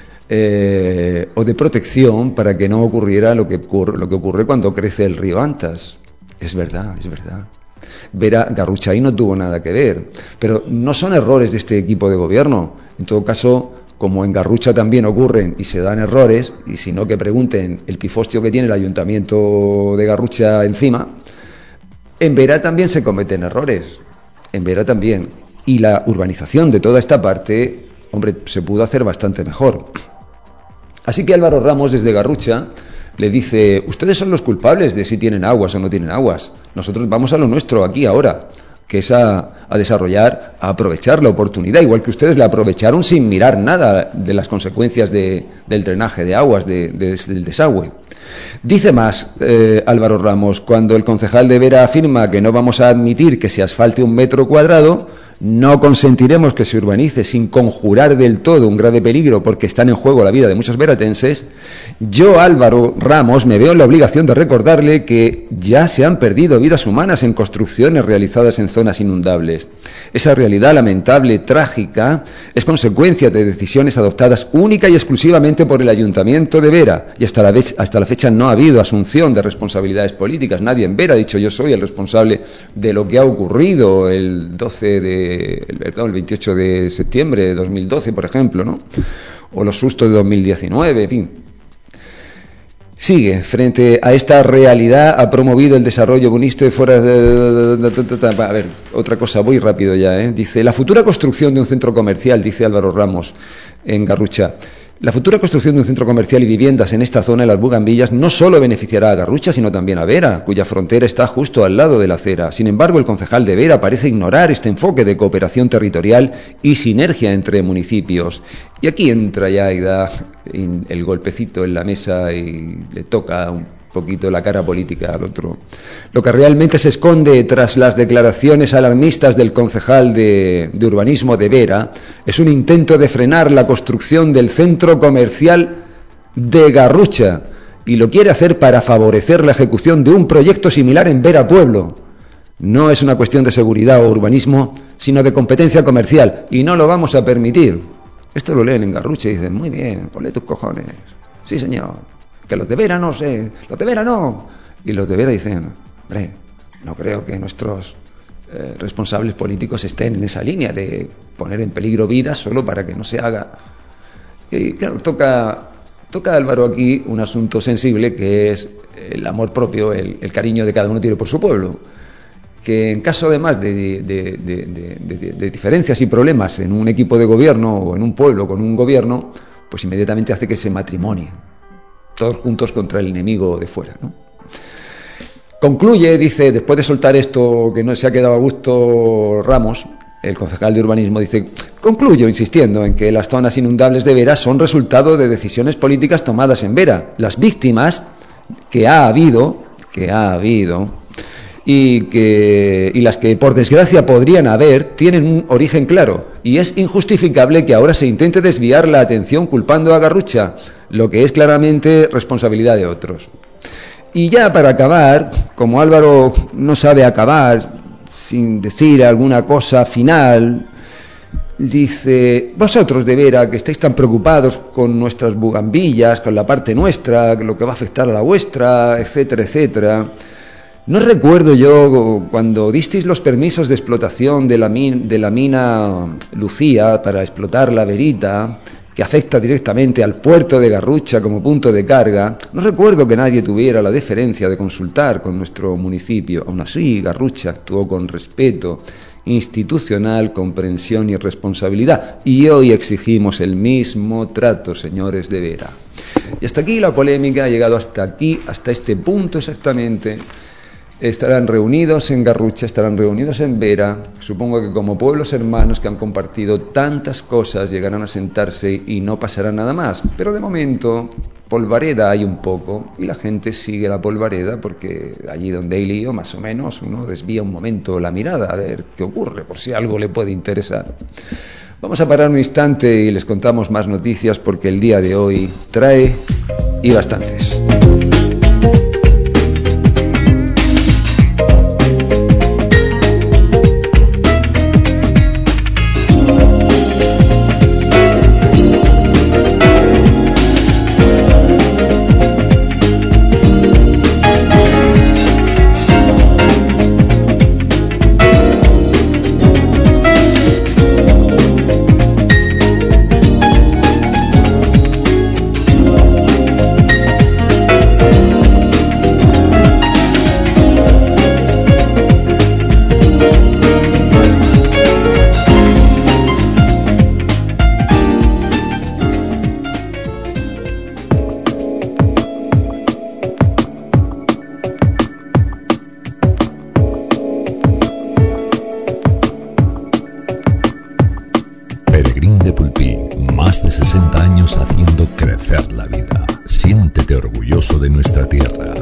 o de protección para que no ocurriera lo que ocurre cuando crece el río Antas. Es verdad. Garrucha ahí no tuvo nada que ver, pero no son errores de este equipo de gobierno. En todo caso, como en Garrucha también ocurren y se dan errores, y si no que pregunten el pifostio que tiene el Ayuntamiento de Garrucha encima, en Vera también se cometen errores, en Vera también, y la urbanización de toda esta parte, hombre, se pudo hacer bastante mejor. Así que Álvaro Ramos desde Garrucha le dice, ustedes son los culpables de si tienen aguas o no tienen aguas. Nosotros vamos a lo nuestro aquí ahora, que es a desarrollar, a aprovechar la oportunidad, igual que ustedes la aprovecharon sin mirar nada de las consecuencias del drenaje de aguas, del desagüe. Dice más Álvaro Ramos, cuando el concejal de Vera afirma que no vamos a admitir que se asfalte 1 metro cuadrado, no consentiremos que se urbanice sin conjurar del todo un grave peligro porque están en juego la vida de muchos veratenses. Yo, Álvaro Ramos, me veo en la obligación de recordarle que ya se han perdido vidas humanas en construcciones realizadas en zonas inundables. Esa realidad lamentable, trágica, es consecuencia de decisiones adoptadas única y exclusivamente por el Ayuntamiento de Vera. Y hasta la fecha no ha habido asunción de responsabilidades políticas. Nadie en Vera ha dicho yo soy el responsable de lo que ha ocurrido el 28 de septiembre de 2012, por ejemplo, ¿no? O los sustos de 2019, en fin. Sigue, frente a esta realidad ha promovido el desarrollo bonito de fuera de... A ver, otra cosa, voy rápido ya, ¿eh? Dice, la futura construcción de un centro comercial, dice Álvaro Ramos, en Garrucha, la futura construcción de un centro comercial y viviendas en esta zona de las Bugambillas no solo beneficiará a Garrucha, sino también a Vera, cuya frontera está justo al lado de la acera. Sin embargo, el concejal de Vera parece ignorar este enfoque de cooperación territorial y sinergia entre municipios. Y aquí entra ya y da el golpecito en la mesa y le toca un poquito la cara política al otro. Lo que realmente se esconde tras las declaraciones alarmistas del concejal de urbanismo de Vera es un intento de frenar la construcción del centro comercial de Garrucha, y lo quiere hacer para favorecer la ejecución de un proyecto similar en Vera Pueblo. No es una cuestión de seguridad o urbanismo, sino de competencia comercial, y no lo vamos a permitir. Esto lo leen en Garrucha y dicen, muy bien, ole tus cojones. Sí, señor. Que los de Vera no sé, los de Vera no. Y los de Vera dicen, hombre, no creo que nuestros responsables políticos estén en esa línea de poner en peligro vidas solo para que no se haga. Y claro, toca Álvaro aquí un asunto sensible que es el amor propio, el cariño de cada uno tiene por su pueblo. Que en caso además de diferencias y problemas en un equipo de gobierno o en un pueblo con un gobierno, pues inmediatamente hace que se matrimonien todos juntos contra el enemigo de fuera, ¿no? Concluye, dice, después de soltar esto que no se ha quedado a gusto Ramos, el concejal de urbanismo, dice, concluyo insistiendo en que las zonas inundables de Vera son resultado de decisiones políticas tomadas en Vera. Las víctimas que ha habido y las que por desgracia podrían haber tienen un origen claro, y es injustificable que ahora se intente desviar la atención culpando a Garrucha, lo que es claramente responsabilidad de otros. Y ya para acabar, como Álvaro no sabe acabar sin decir alguna cosa final, dice, vosotros de Vera que estáis tan preocupados con nuestras bugambillas, con la parte nuestra, lo que va a afectar a la vuestra, etcétera, etcétera. No recuerdo yo cuando disteis los permisos de explotación de la mina Lucía para explotar la Verita, que afecta directamente al puerto de Garrucha como punto de carga, no recuerdo que nadie tuviera la deferencia de consultar con nuestro municipio. Aún así, Garrucha actuó con respeto institucional, comprensión y responsabilidad. Y hoy exigimos el mismo trato, señores de Vera. Y hasta aquí la polémica, ha llegado hasta aquí, hasta este punto exactamente. Estarán reunidos en Garrucha, estarán reunidos en Vera. Supongo que como pueblos hermanos que han compartido tantas cosas llegarán a sentarse y no pasará nada más. Pero de momento polvareda hay un poco y la gente sigue la polvareda porque allí donde hay lío más o menos uno desvía un momento la mirada a ver qué ocurre por si algo le puede interesar. Vamos a parar un instante y les contamos más noticias porque el día de hoy trae y bastantes. Más de 60 años haciendo crecer la vida. Siéntete orgulloso de nuestra tierra.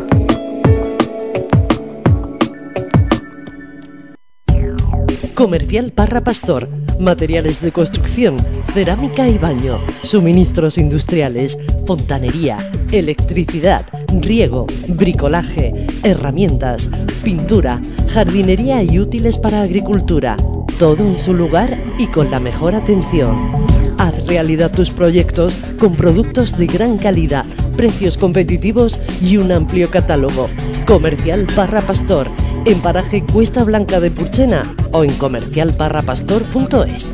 Comercial Parra Pastor. Materiales de construcción, cerámica y baño, suministros industriales, fontanería, electricidad, riego, bricolaje, herramientas, pintura, jardinería y útiles para agricultura. Todo en su lugar y con la mejor atención. Haz realidad tus proyectos con productos de gran calidad, precios competitivos y un amplio catálogo. Comercial Parra Pastor, en paraje Cuesta Blanca de Purchena o en comercialparrapastor.es.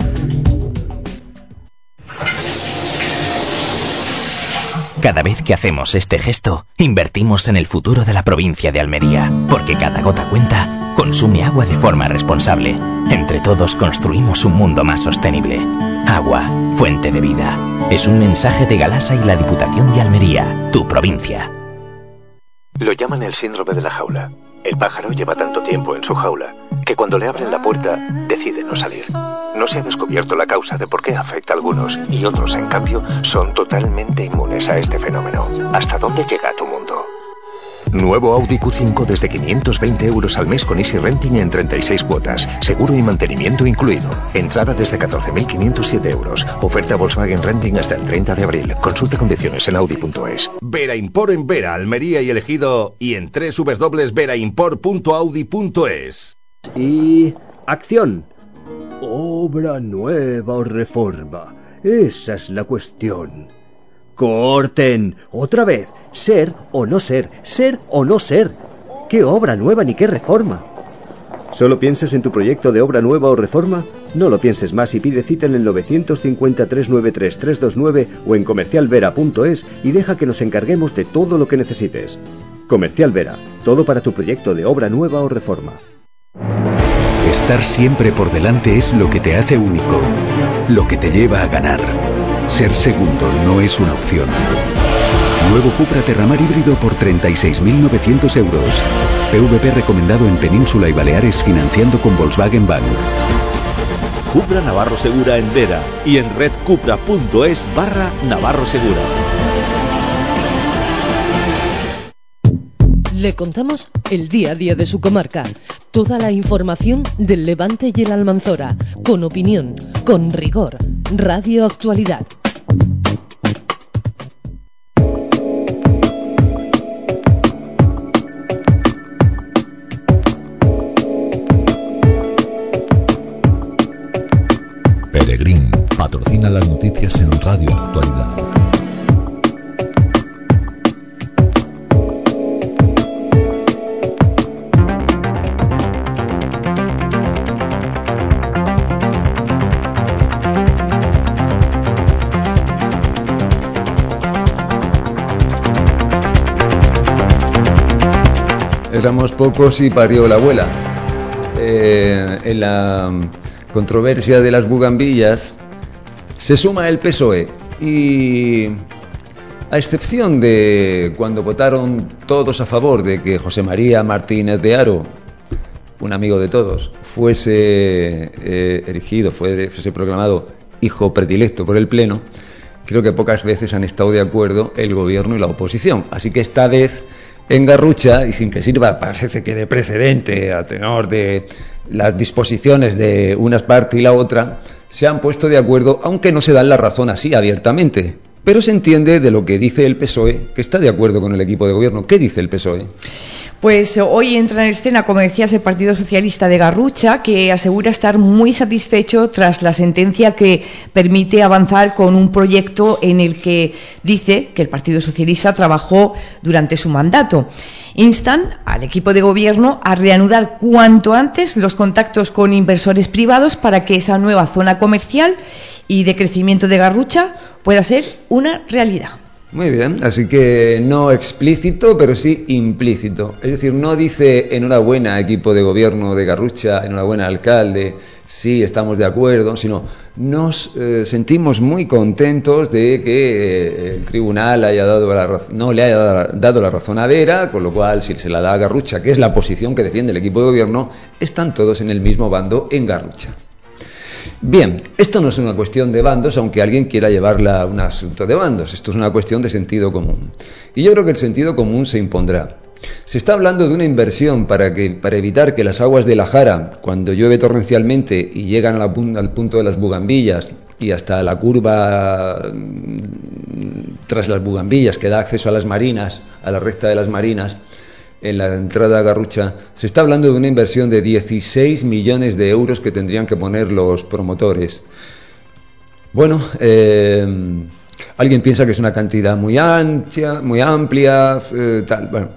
Cada vez que hacemos este gesto, invertimos en el futuro de la provincia de Almería, porque cada gota cuenta. Consume agua de forma responsable. Entre todos construimos un mundo más sostenible. Agua, fuente de vida. Es un mensaje de Galasa y la Diputación de Almería, tu provincia. Lo llaman el síndrome de la jaula. El pájaro lleva tanto tiempo en su jaula que cuando le abren la puerta decide no salir. No se ha descubierto la causa de por qué afecta a algunos y otros, en cambio, son totalmente inmunes a este fenómeno. ¿Hasta dónde llega tu mundo? Nuevo Audi Q5 desde 520 euros al mes con Easy Renting en 36 cuotas. Seguro y mantenimiento incluido. Entrada desde 14.507 euros. Oferta Volkswagen Renting hasta el 30 de abril. Consulta condiciones en Audi.es. Vera Import en Vera, Almería y Elegido y en www.veraimport.audi.es. Y... acción. Obra nueva o reforma. Esa es la cuestión. ¡Corten! Otra vez. Ser o no ser. Ser o no ser. ¿Qué obra nueva ni qué reforma? ¿Solo piensas en tu proyecto de obra nueva o reforma? No lo pienses más y pide cita en el 950-393-329 o en comercialvera.es y deja que nos encarguemos de todo lo que necesites. Comercial Vera. Todo para tu proyecto de obra nueva o reforma. Estar siempre por delante es lo que te hace único, lo que te lleva a ganar. Ser segundo no es una opción. Nuevo Cupra Terramar híbrido por 36.900 euros. PVP recomendado en Península y Baleares financiando con Volkswagen Bank. Cupra Navarro Segura en Vera y en redcupra.es/Navarro Segura. Le contamos el día a día de su comarca. Toda la información del Levante y el Almanzora, con opinión, con rigor. Radio Actualidad. Peregrín patrocina las noticias en Radio Actualidad. Éramos pocos y parió la abuela. En la controversia de las bugambillas se suma el PSOE y, a excepción de cuando votaron todos a favor de que José María Martínez de Haro, un amigo de todos, fuese erigido, fuese proclamado hijo predilecto por el Pleno, creo que pocas veces han estado de acuerdo el gobierno y la oposición. Así que esta vez, en Garrucha, y sin que sirva, parece que de precedente a tenor de las disposiciones de una parte y la otra, se han puesto de acuerdo, aunque no se dan la razón así abiertamente. Pero se entiende de lo que dice el PSOE, que está de acuerdo con el equipo de gobierno. ¿Qué dice el PSOE? Pues hoy entra en escena, como decías, el Partido Socialista de Garrucha, que asegura estar muy satisfecho tras la sentencia que permite avanzar con un proyecto en el que dice que el Partido Socialista trabajó durante su mandato. Instan al equipo de gobierno a reanudar cuanto antes los contactos con inversores privados para que esa nueva zona comercial y de crecimiento de Garrucha pueda ser una realidad. Muy bien, así que no explícito, pero sí implícito. Es decir, no dice enhorabuena equipo de gobierno de Garrucha, enhorabuena alcalde, sí, estamos de acuerdo, sino nos sentimos muy contentos de que el tribunal no le haya dado la razón a Vera, con lo cual, si se la da a Garrucha, que es la posición que defiende el equipo de gobierno, están todos en el mismo bando en Garrucha. Bien, esto no es una cuestión de bandos, aunque alguien quiera llevarla a un asunto de bandos. Esto es una cuestión de sentido común. Y yo creo que el sentido común se impondrá. Se está hablando de una inversión para evitar que las aguas de la Jara, cuando llueve torrencialmente y llegan al punto de las Bugambillas y hasta la curva tras las Bugambillas que da acceso a las marinas, a la recta de las marinas, en la entrada a Garrucha, se está hablando de una inversión de 16 millones de euros que tendrían que poner los promotores. Bueno, alguien piensa que es una cantidad muy ancha, muy amplia, tal. Bueno,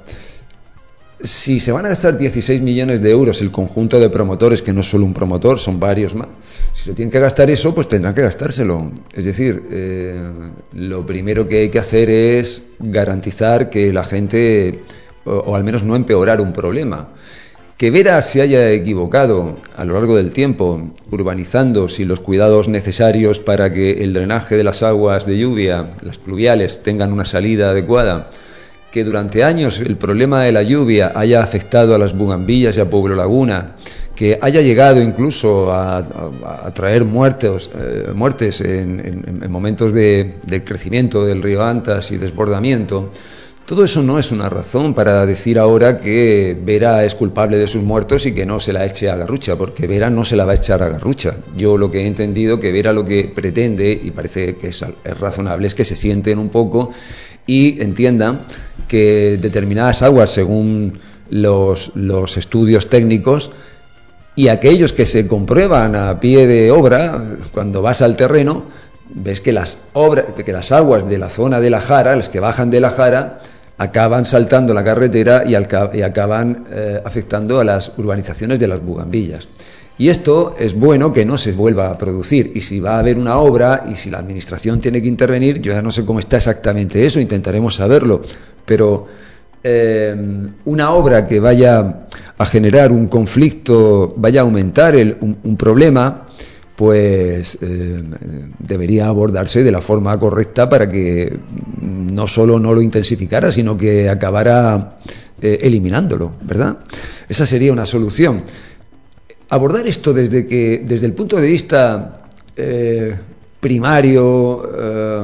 si se van a gastar 16 millones de euros el conjunto de promotores, que no es solo un promotor, son varios más, si se tienen que gastar eso, pues tendrán que gastárselo. Es decir, lo primero que hay que hacer es garantizar que la gente, o al menos no empeorar un problema. Que Vera se haya equivocado a lo largo del tiempo, urbanizando sin los cuidados necesarios para que el drenaje de las aguas de lluvia, las pluviales, tengan una salida adecuada, que durante años el problema de la lluvia haya afectado a las Bugambillas y a Pueblo Laguna, que haya llegado incluso a traer muertes en momentos de crecimiento del río Antas y desbordamiento. Todo eso no es una razón para decir ahora que Vera es culpable de sus muertos y que no se la eche a Garrucha, porque Vera no se la va a echar a Garrucha. Yo lo que he entendido que Vera lo que pretende, y parece que es razonable, es que se sienten un poco y entiendan que determinadas aguas, según los estudios técnicos, y aquellos que se comprueban a pie de obra, cuando vas al terreno, ves que las aguas de la zona de la Jara, las que bajan de la Jara, acaban saltando la carretera y acaban afectando a las urbanizaciones de las Bugambillas. Y esto es bueno que no se vuelva a producir. Y si va a haber una obra y si la administración tiene que intervenir, yo ya no sé cómo está exactamente eso, intentaremos saberlo. Pero una obra que vaya a generar un conflicto, vaya a aumentar un problema, pues debería abordarse de la forma correcta para que no solo no lo intensificara, sino que acabara eliminándolo, ¿verdad? Esa sería una solución. Abordar esto desde el punto de vista primario,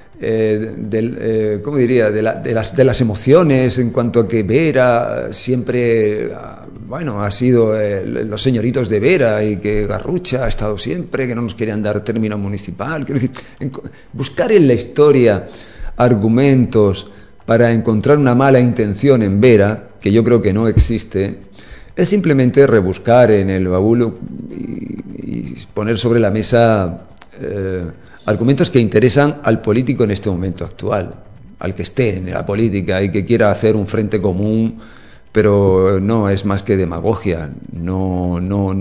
¿cómo diría? De las emociones, en cuanto a que Vera siempre, bueno, ha sido los señoritos de Vera y que Garrucha ha estado siempre, que no nos querían dar término municipal. Quiero decir, buscar en la historia argumentos para encontrar una mala intención en Vera, que yo creo que no existe, es simplemente rebuscar en el baúl y poner sobre la mesa argumentos que interesan al político en este momento actual, al que esté en la política y que quiera hacer un frente común, pero no es más que demagogia, no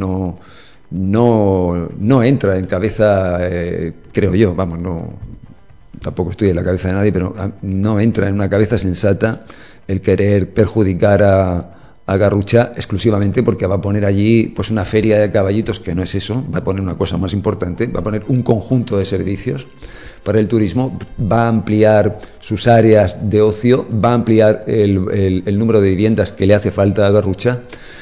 entra en cabeza, creo yo, vamos, tampoco estoy en la cabeza de nadie, pero no entra en una cabeza sensata el querer perjudicar a Garrucha exclusivamente porque va a poner allí pues una feria de caballitos, que no es eso, va a poner una cosa más importante, va a poner un conjunto de servicios para el turismo, va a ampliar sus áreas de ocio, va a ampliar el número de viviendas que le hace falta a Garrucha,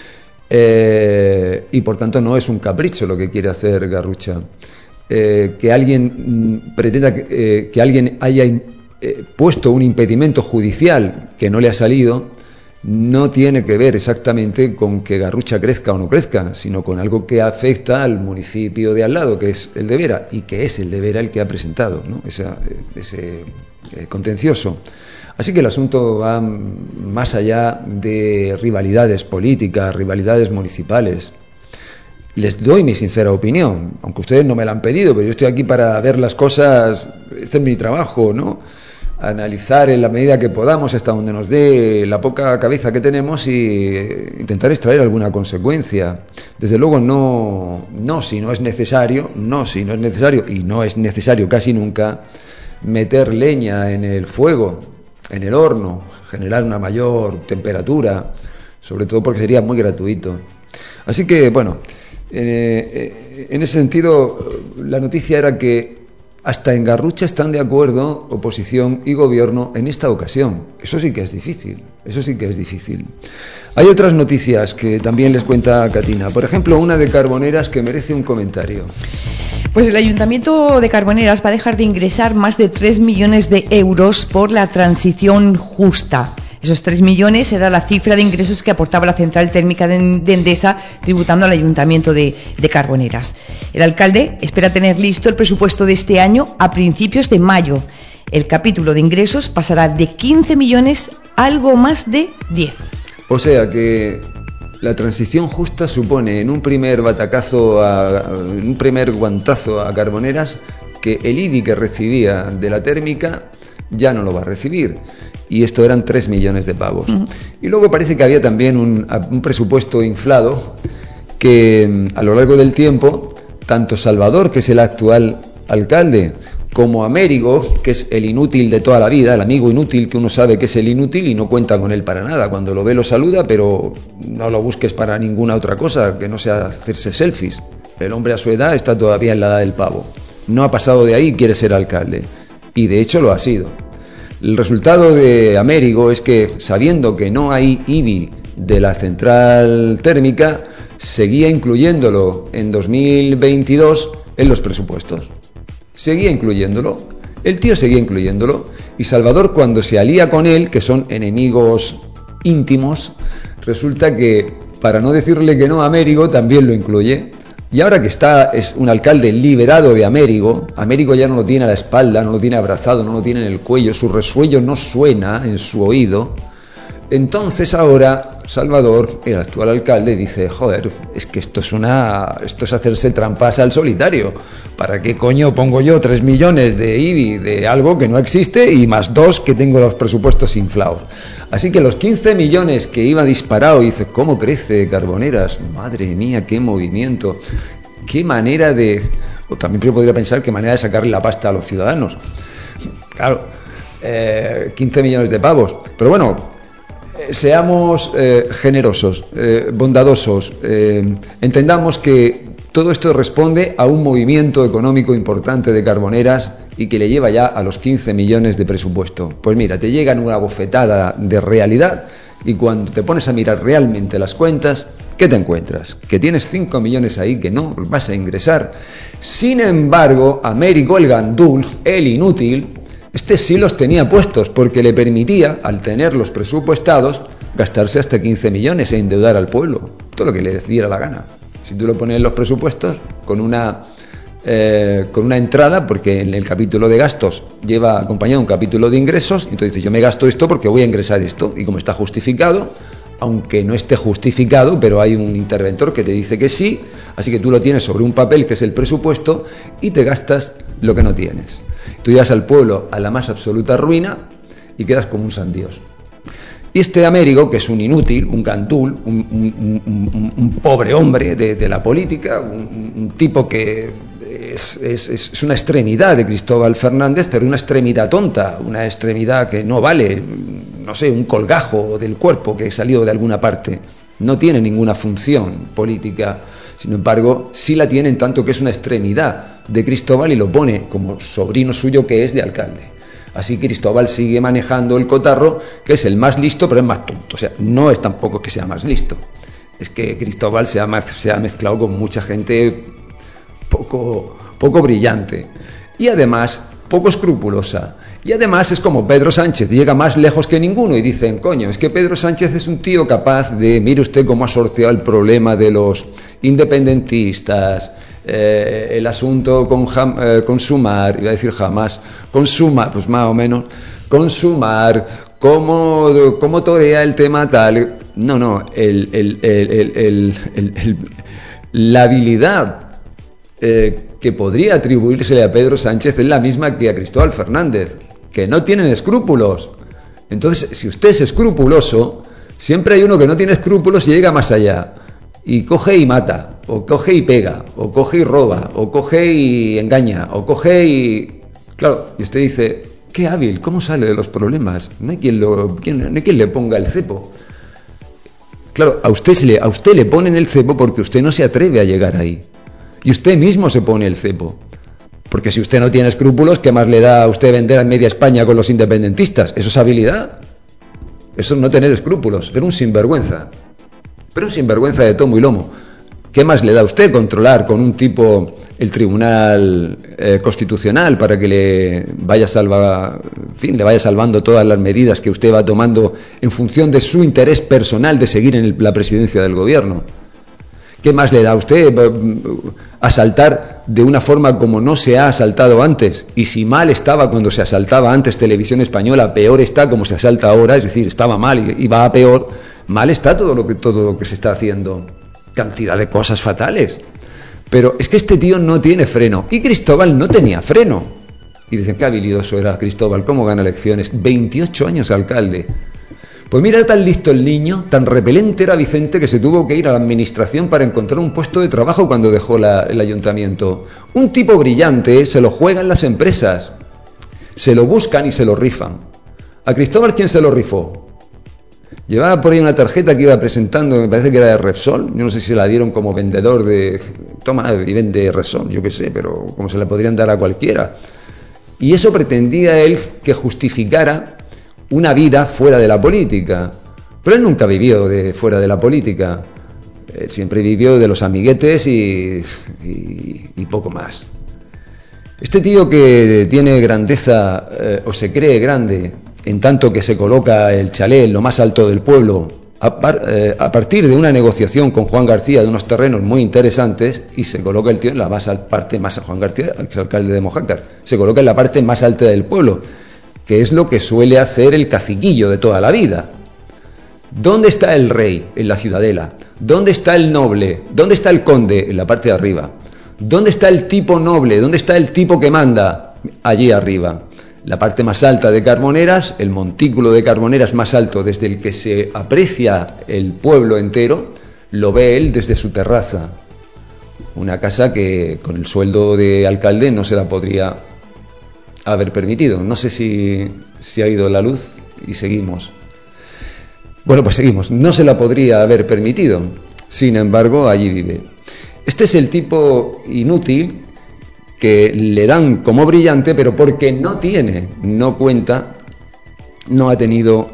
y por tanto no es un capricho lo que quiere hacer Garrucha. Que alguien pretenda que alguien haya puesto un impedimento judicial que no le ha salido, no tiene que ver exactamente con que Garrucha crezca o no crezca, sino con algo que afecta al municipio de al lado, que es el de Vera, y que es el de Vera el que ha presentado, ¿no? ese contencioso. Así que el asunto va más allá de rivalidades políticas, rivalidades municipales. Les doy mi sincera opinión, aunque ustedes no me la han pedido, pero yo estoy aquí para ver las cosas, este es mi trabajo, ¿no? Analizar en la medida que podamos, hasta donde nos dé la poca cabeza que tenemos, y intentar extraer alguna consecuencia. Desde luego no si no es necesario, y no es necesario casi nunca meter leña en el fuego, en el horno, generar una mayor temperatura, sobre todo porque sería muy gratuito. Así que, bueno, en ese sentido, la noticia era que Hasta en Garrucha están de acuerdo oposición y gobierno en esta ocasión. Eso sí que es difícil, eso sí que es difícil. Hay otras noticias que también les cuenta Catina. Por ejemplo, una de Carboneras que merece un comentario. Pues el Ayuntamiento de Carboneras va a dejar de ingresar más de 3 millones de euros por la transición justa. Esos 3 millones era la cifra de ingresos que aportaba la central térmica de Endesa tributando al Ayuntamiento de Carboneras. El alcalde espera tener listo el presupuesto de este año a principios de mayo. El capítulo de ingresos pasará de 15 millones a algo más de 10. O sea que la transición justa supone en un primer batacazo, en un primer guantazo a Carboneras, que el IBI que recibía de la térmica ya no lo va a recibir. Y esto eran 3 millones de pavos. Y luego parece que había también un presupuesto inflado que a lo largo del tiempo, tanto Salvador, que es el actual alcalde, como Américo, que es el inútil de toda la vida, el amigo inútil que uno sabe que es el inútil y no cuenta con él para nada. Cuando lo ve lo saluda, pero no lo busques para ninguna otra cosa, que no sea hacerse selfies. El hombre a su edad está todavía en la edad del pavo. No ha pasado de ahí y quiere ser alcalde. Y de hecho lo ha sido. El resultado de Américo es que, sabiendo que no hay IBI de la central térmica, seguía incluyéndolo en 2022 en los presupuestos. Seguía incluyéndolo. El tío seguía incluyéndolo. Y Salvador, cuando se alía con él, que son enemigos íntimos, resulta que, para no decirle que no a Américo, también lo incluye. Y ahora que es un alcalde liberado de Américo ya no lo tiene a la espalda, no lo tiene abrazado, no lo tiene en el cuello, su resuello no suena en su oído. Entonces ahora Salvador, el actual alcalde, dice, joder, es que esto es hacerse trampas al solitario. ¿Para qué coño pongo yo 3 millones de IBI de algo que no existe y más 2 que tengo los presupuestos inflados? Así que los 15 millones que iba disparado, y dice, ¿cómo crece Carboneras? Madre mía, qué movimiento, qué manera de... O también podría pensar qué manera de sacarle la pasta a los ciudadanos. Claro, 15 millones de pavos. Pero bueno, seamos generosos, bondadosos. Entendamos que todo esto responde a un movimiento económico importante de Carboneras y que le lleva ya a los 15 millones de presupuesto. Pues mira, te llegan una bofetada de realidad y cuando te pones a mirar realmente las cuentas, ¿qué te encuentras? Que tienes 5 millones ahí que no vas a ingresar. Sin embargo, Américo, el gandul, el inútil, este sí los tenía puestos porque le permitía, al tenerlos presupuestados, gastarse hasta 15 millones e endeudar al pueblo. Todo lo que le diera la gana. Si tú lo pones en los presupuestos con una entrada, porque en el capítulo de gastos lleva acompañado un capítulo de ingresos, entonces dices, yo me gasto esto porque voy a ingresar esto, y como está justificado, aunque no esté justificado, pero hay un interventor que te dice que sí, así que tú lo tienes sobre un papel que es el presupuesto y te gastas lo que no tienes. Tú llevas al pueblo a la más absoluta ruina y quedas como un sandiós. Y este Américo, que es un inútil, un gandul, un pobre hombre de la política, un tipo que es una extremidad de Cristóbal Fernández, pero una extremidad tonta, una extremidad que no vale, no sé, un colgajo del cuerpo que salió de alguna parte. No tiene ninguna función política, sin embargo, sí la tiene en tanto que es una extremidad de Cristóbal y lo pone como sobrino suyo que es de alcalde. Así que Cristóbal sigue manejando el cotarro, que es el más listo, pero es más tonto. O sea, no es tampoco que sea más listo. Es que Cristóbal se ha mezclado con mucha gente poco brillante. Y además, poco escrupulosa. Y además es como Pedro Sánchez, llega más lejos que ninguno. Y dicen, coño, es que Pedro Sánchez es un tío capaz de... Mire usted cómo ha sorteado el problema de los independentistas... el asunto con Sumar, iba a decir jamás, con Sumar, pues más o menos, con Sumar, cómo torea el tema tal. No, la habilidad que podría atribuírsele a Pedro Sánchez es la misma que a Cristóbal Fernández, que no tienen escrúpulos. Entonces, si usted es escrupuloso, siempre hay uno que no tiene escrúpulos y llega más allá. Y coge y mata, o coge y pega, o coge y roba, o coge y engaña, o coge y... Claro, y usted dice, qué hábil, ¿cómo sale de los problemas? No hay quien le ponga el cepo. Claro, a usted le ponen el cepo porque usted no se atreve a llegar ahí. Y usted mismo se pone el cepo. Porque si usted no tiene escrúpulos, ¿qué más le da a usted vender a media España con los independentistas? ¿Eso es habilidad? Eso es no tener escrúpulos, era un sinvergüenza. Pero un sinvergüenza de tomo y lomo. ¿Qué más le da a usted controlar con un tipo el Tribunal Constitucional para que le vaya salvando todas las medidas que usted va tomando en función de su interés personal de seguir en la presidencia del gobierno? ¿Qué más le da a usted asaltar de una forma como no se ha asaltado antes? Y si mal estaba cuando se asaltaba antes Televisión Española, peor está como se asalta ahora, es decir, estaba mal y va a peor. Mal está todo lo que se está haciendo. Cantidad de cosas fatales. Pero es que este tío no tiene freno. Y Cristóbal no tenía freno. Y dicen, qué habilidoso era Cristóbal, cómo gana elecciones. 28 años alcalde. Pues mira, era tan listo el niño, tan repelente era Vicente, que se tuvo que ir a la administración para encontrar un puesto de trabajo cuando dejó el ayuntamiento. Un tipo brillante se lo juegan las empresas. Se lo buscan y se lo rifan. ¿A Cristóbal quién se lo rifó? Llevaba por ahí una tarjeta que iba presentando, me parece que era de Repsol. Yo no sé si se la dieron como vendedor de... Toma y vende Repsol, yo qué sé, pero como se la podrían dar a cualquiera. Y eso pretendía él que justificara una vida fuera de la política. Pero él nunca vivió fuera de la política. Él siempre vivió de los amiguetes y poco más. Este tío que tiene grandeza, o se cree grande, en tanto que se coloca el chalet en lo más alto del pueblo, a partir de una negociación con Juan García de unos terrenos muy interesantes, y se coloca el tío en la parte más... Juan García, alcalde de Mojácar, se coloca en la parte más alta del pueblo, que es lo que suele hacer el caciquillo de toda la vida. ¿Dónde está el rey? En la ciudadela. ¿Dónde está el noble? ¿Dónde está el conde? En la parte de arriba. ¿Dónde está el tipo noble? ¿Dónde está el tipo que manda? Allí arriba. La parte más alta de Carboneras, el montículo de Carboneras más alto desde el que se aprecia el pueblo entero, lo ve él desde su terraza. Una casa que con el sueldo de alcalde no se la podría haber permitido. No sé si ha ido la luz y seguimos. Bueno, pues seguimos. No se la podría haber permitido. Sin embargo, allí vive. Este es el tipo inútil que le dan como brillante, pero porque no cuenta, no ha tenido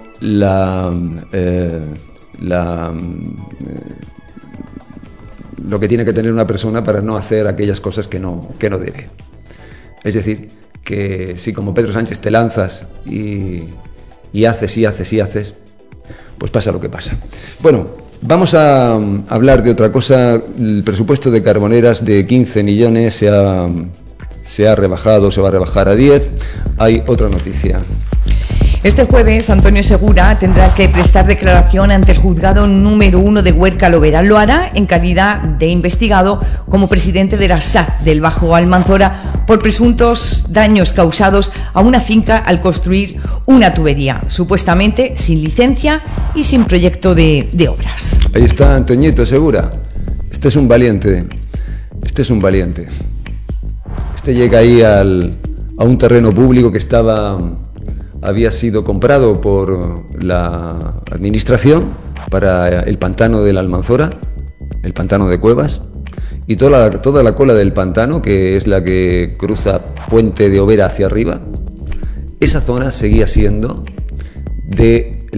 lo que tiene que tener una persona para no hacer aquellas cosas que no debe. Es decir, que si como Pedro Sánchez te lanzas y haces, pues pasa lo que pasa. Bueno, vamos a hablar de otra cosa. El presupuesto de Carboneras de 15 millones se ha rebajado, se va a rebajar a 10. Hay otra noticia. Este jueves, Antonio Segura tendrá que prestar declaración ante el juzgado número 1 de Huerca Lovera. Lo hará en calidad de investigado como presidente de la SAC del Bajo Almanzora por presuntos daños causados a una finca al construir una tubería, supuestamente sin licencia y sin proyecto de obras. Ahí está Antoñito Segura. Este es un valiente. Este llega ahí a un terreno público que había sido comprado por la administración para el pantano de la Almanzora, el pantano de Cuevas, y toda la cola del pantano, que es la que cruza Puente de Overa hacia arriba. Esa zona seguía siendo del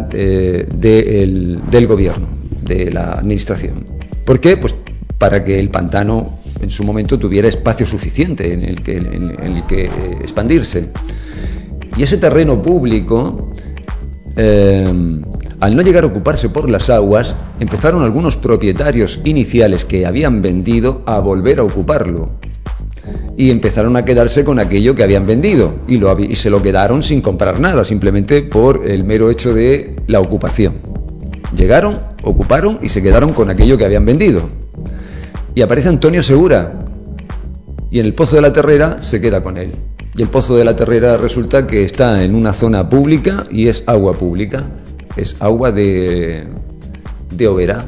gobierno, de la administración. ¿Por qué? Pues para que el pantano en su momento tuviera espacio suficiente en el que expandirse. Y ese terreno público, al no llegar a ocuparse por las aguas, empezaron algunos propietarios iniciales que habían vendido a volver a ocuparlo. Y empezaron a quedarse con aquello que habían vendido y se lo quedaron sin comprar nada, simplemente por el mero hecho de la ocupación. Llegaron, ocuparon y se quedaron con aquello que habían vendido. Y aparece Antonio Segura y en el Pozo de la Terrera se queda con él. Y el Pozo de la Terrera resulta que está en una zona pública y es agua pública, es agua de Overa.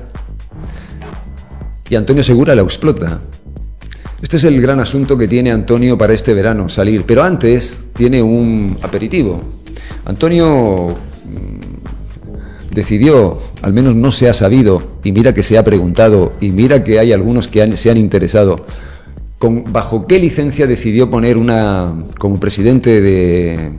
Y Antonio Segura la explota. Este es el gran asunto que tiene Antonio para este verano, salir. Pero antes tiene un aperitivo. Antonio decidió, al menos no se ha sabido, y mira que se ha preguntado, y mira que hay algunos que se han interesado, ¿Bajo qué licencia decidió poner como presidente de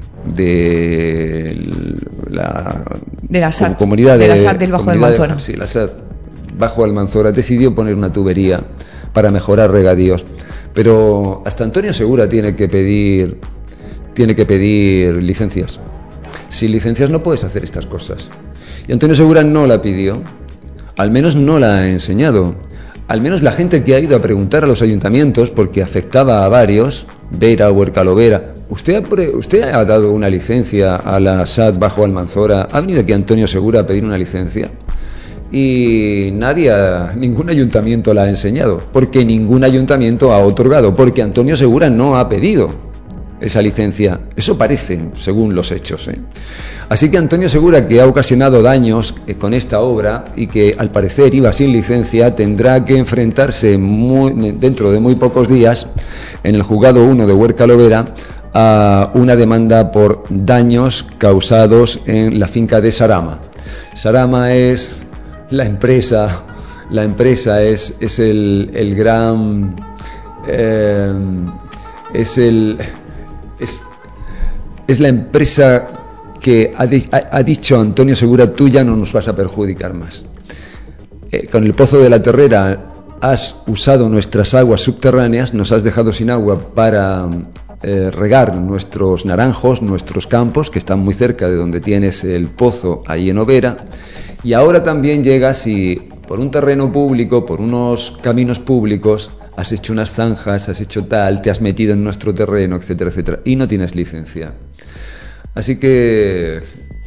la SAD, comunidad de la SAD del Bajo Almanzora? Sí, la SAD Bajo Almanzora decidió poner una tubería para mejorar regadíos, pero hasta Antonio Segura tiene que pedir licencias. Sin licencias no puedes hacer estas cosas. Y Antonio Segura no la pidió, al menos no la ha enseñado. Al menos la gente que ha ido a preguntar a los ayuntamientos, porque afectaba a varios, Vera, Huercalovera, ¿usted ha dado una licencia a la SAD Bajo Almanzora? ¿Ha venido aquí Antonio Segura a pedir una licencia? Y ningún ayuntamiento la ha enseñado, porque ningún ayuntamiento ha otorgado, porque Antonio Segura no ha pedido esa licencia. Eso parece, según los hechos, ¿eh? Así que Antonio Segura, que ha ocasionado daños con esta obra y que al parecer iba sin licencia, tendrá que enfrentarse dentro de muy pocos días en el juzgado 1 de Huercalovera a una demanda por daños causados en la finca de Sarama. Sarama es la empresa es el gran es la empresa que ha dicho Antonio Segura: tú ya no nos vas a perjudicar más. Con el pozo de la Terrera has usado nuestras aguas subterráneas, nos has dejado sin agua para regar nuestros naranjos, nuestros campos, que están muy cerca de donde tienes el pozo, ahí en Overa, y ahora también llegas y por un terreno público, por unos caminos públicos, has hecho unas zanjas, has hecho tal, te has metido en nuestro terreno, etcétera, etcétera, y no tienes licencia. Así que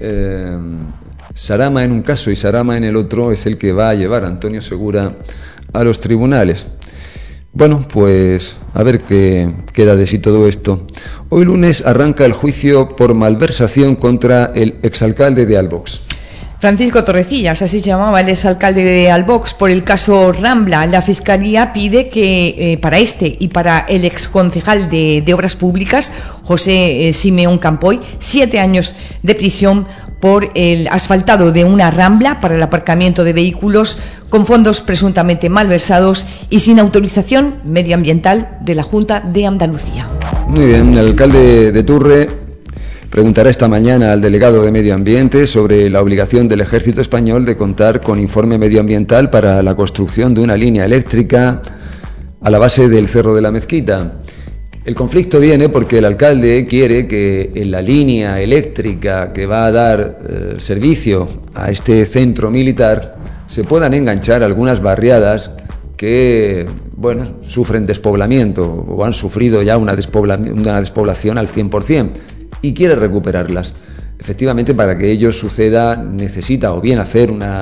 Sarama en un caso y Sarama en el otro es el que va a llevar a Antonio Segura a los tribunales. Bueno, pues a ver qué queda de sí todo esto. Hoy lunes arranca el juicio por malversación contra el exalcalde de Albox. Francisco Torrecillas, así se llamaba el exalcalde de Albox, por el caso Rambla. La Fiscalía pide que para este y para el exconcejal de Obras Públicas, José Simeón Campoy, 7 años de prisión por el asfaltado de una rambla para el aparcamiento de vehículos con fondos presuntamente malversados y sin autorización medioambiental de la Junta de Andalucía. Muy bien, el alcalde de Turre preguntará esta mañana al delegado de Medio Ambiente sobre la obligación del Ejército Español de contar con informe medioambiental para la construcción de una línea eléctrica a la base del Cerro de la Mezquita. El conflicto viene porque el alcalde quiere que en la línea eléctrica que va a dar servicio a este centro militar se puedan enganchar algunas barriadas que, bueno, sufren despoblamiento o han sufrido ya una despoblación al 100%. Y quiere recuperarlas. Efectivamente, para que ello suceda necesita o bien hacer un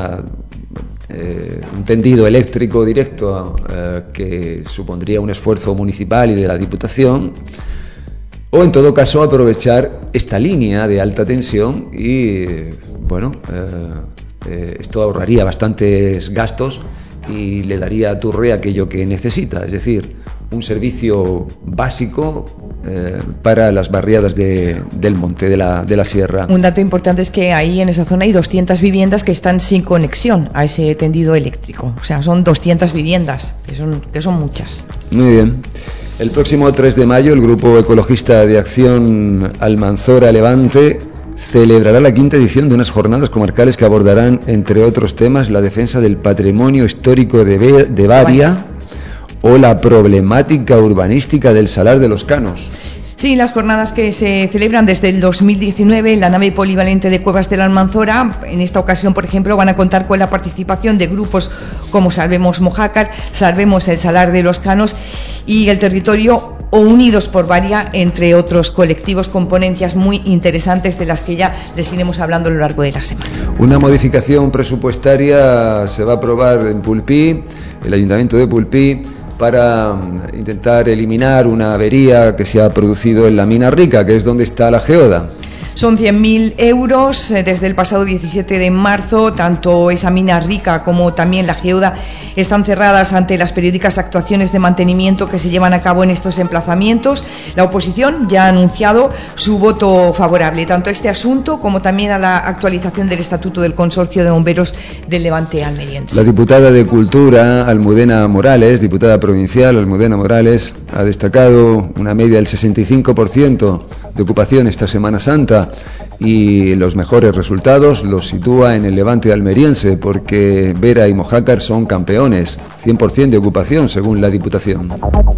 tendido eléctrico directo que supondría un esfuerzo municipal y de la Diputación, o en todo caso aprovechar esta línea de alta tensión y, bueno, esto ahorraría bastantes gastos y le daría a Turre aquello que necesita, es decir, un servicio básico para las barriadas del monte, de la sierra. Un dato importante es que ahí en esa zona hay 200 viviendas que están sin conexión a ese tendido eléctrico. O sea, son 200 viviendas, que son muchas. Muy bien. El próximo 3 de mayo el Grupo Ecologista de Acción Almanzora Levante celebrará la 5ª edición de unas jornadas comarcales que abordarán, entre otros temas, la defensa del patrimonio histórico de Baria o la problemática urbanística del Salar de los Canos. Sí, las jornadas que se celebran desde el 2019 en la nave polivalente de Cuevas de la Almanzora, en esta ocasión, por ejemplo, van a contar con la participación de grupos como Salvemos Mojácar, Salvemos el Salar de los Canos y el Territorio o Unidos por Baria, entre otros colectivos con ponencias muy interesantes de las que ya les iremos hablando a lo largo de la semana. Una modificación presupuestaria se va a aprobar en Pulpí, el Ayuntamiento de Pulpí, para intentar eliminar una avería que se ha producido en la mina Rica, que es donde está la geoda. Son 100.000 euros. Desde el pasado 17 de marzo, tanto esa mina rica como también la Geuda están cerradas ante las periódicas actuaciones de mantenimiento que se llevan a cabo en estos emplazamientos. La oposición ya ha anunciado su voto favorable, tanto a este asunto como también a la actualización del Estatuto del Consorcio de Bomberos del Levante almeriense. La diputada de Cultura, Almudena Morales, diputada provincial Almudena Morales, ha destacado una media del 65% de ocupación esta Semana Santa, y los mejores resultados los sitúa en el Levante almeriense, porque Vera y Mojácar son campeones, 100% de ocupación según la Diputación.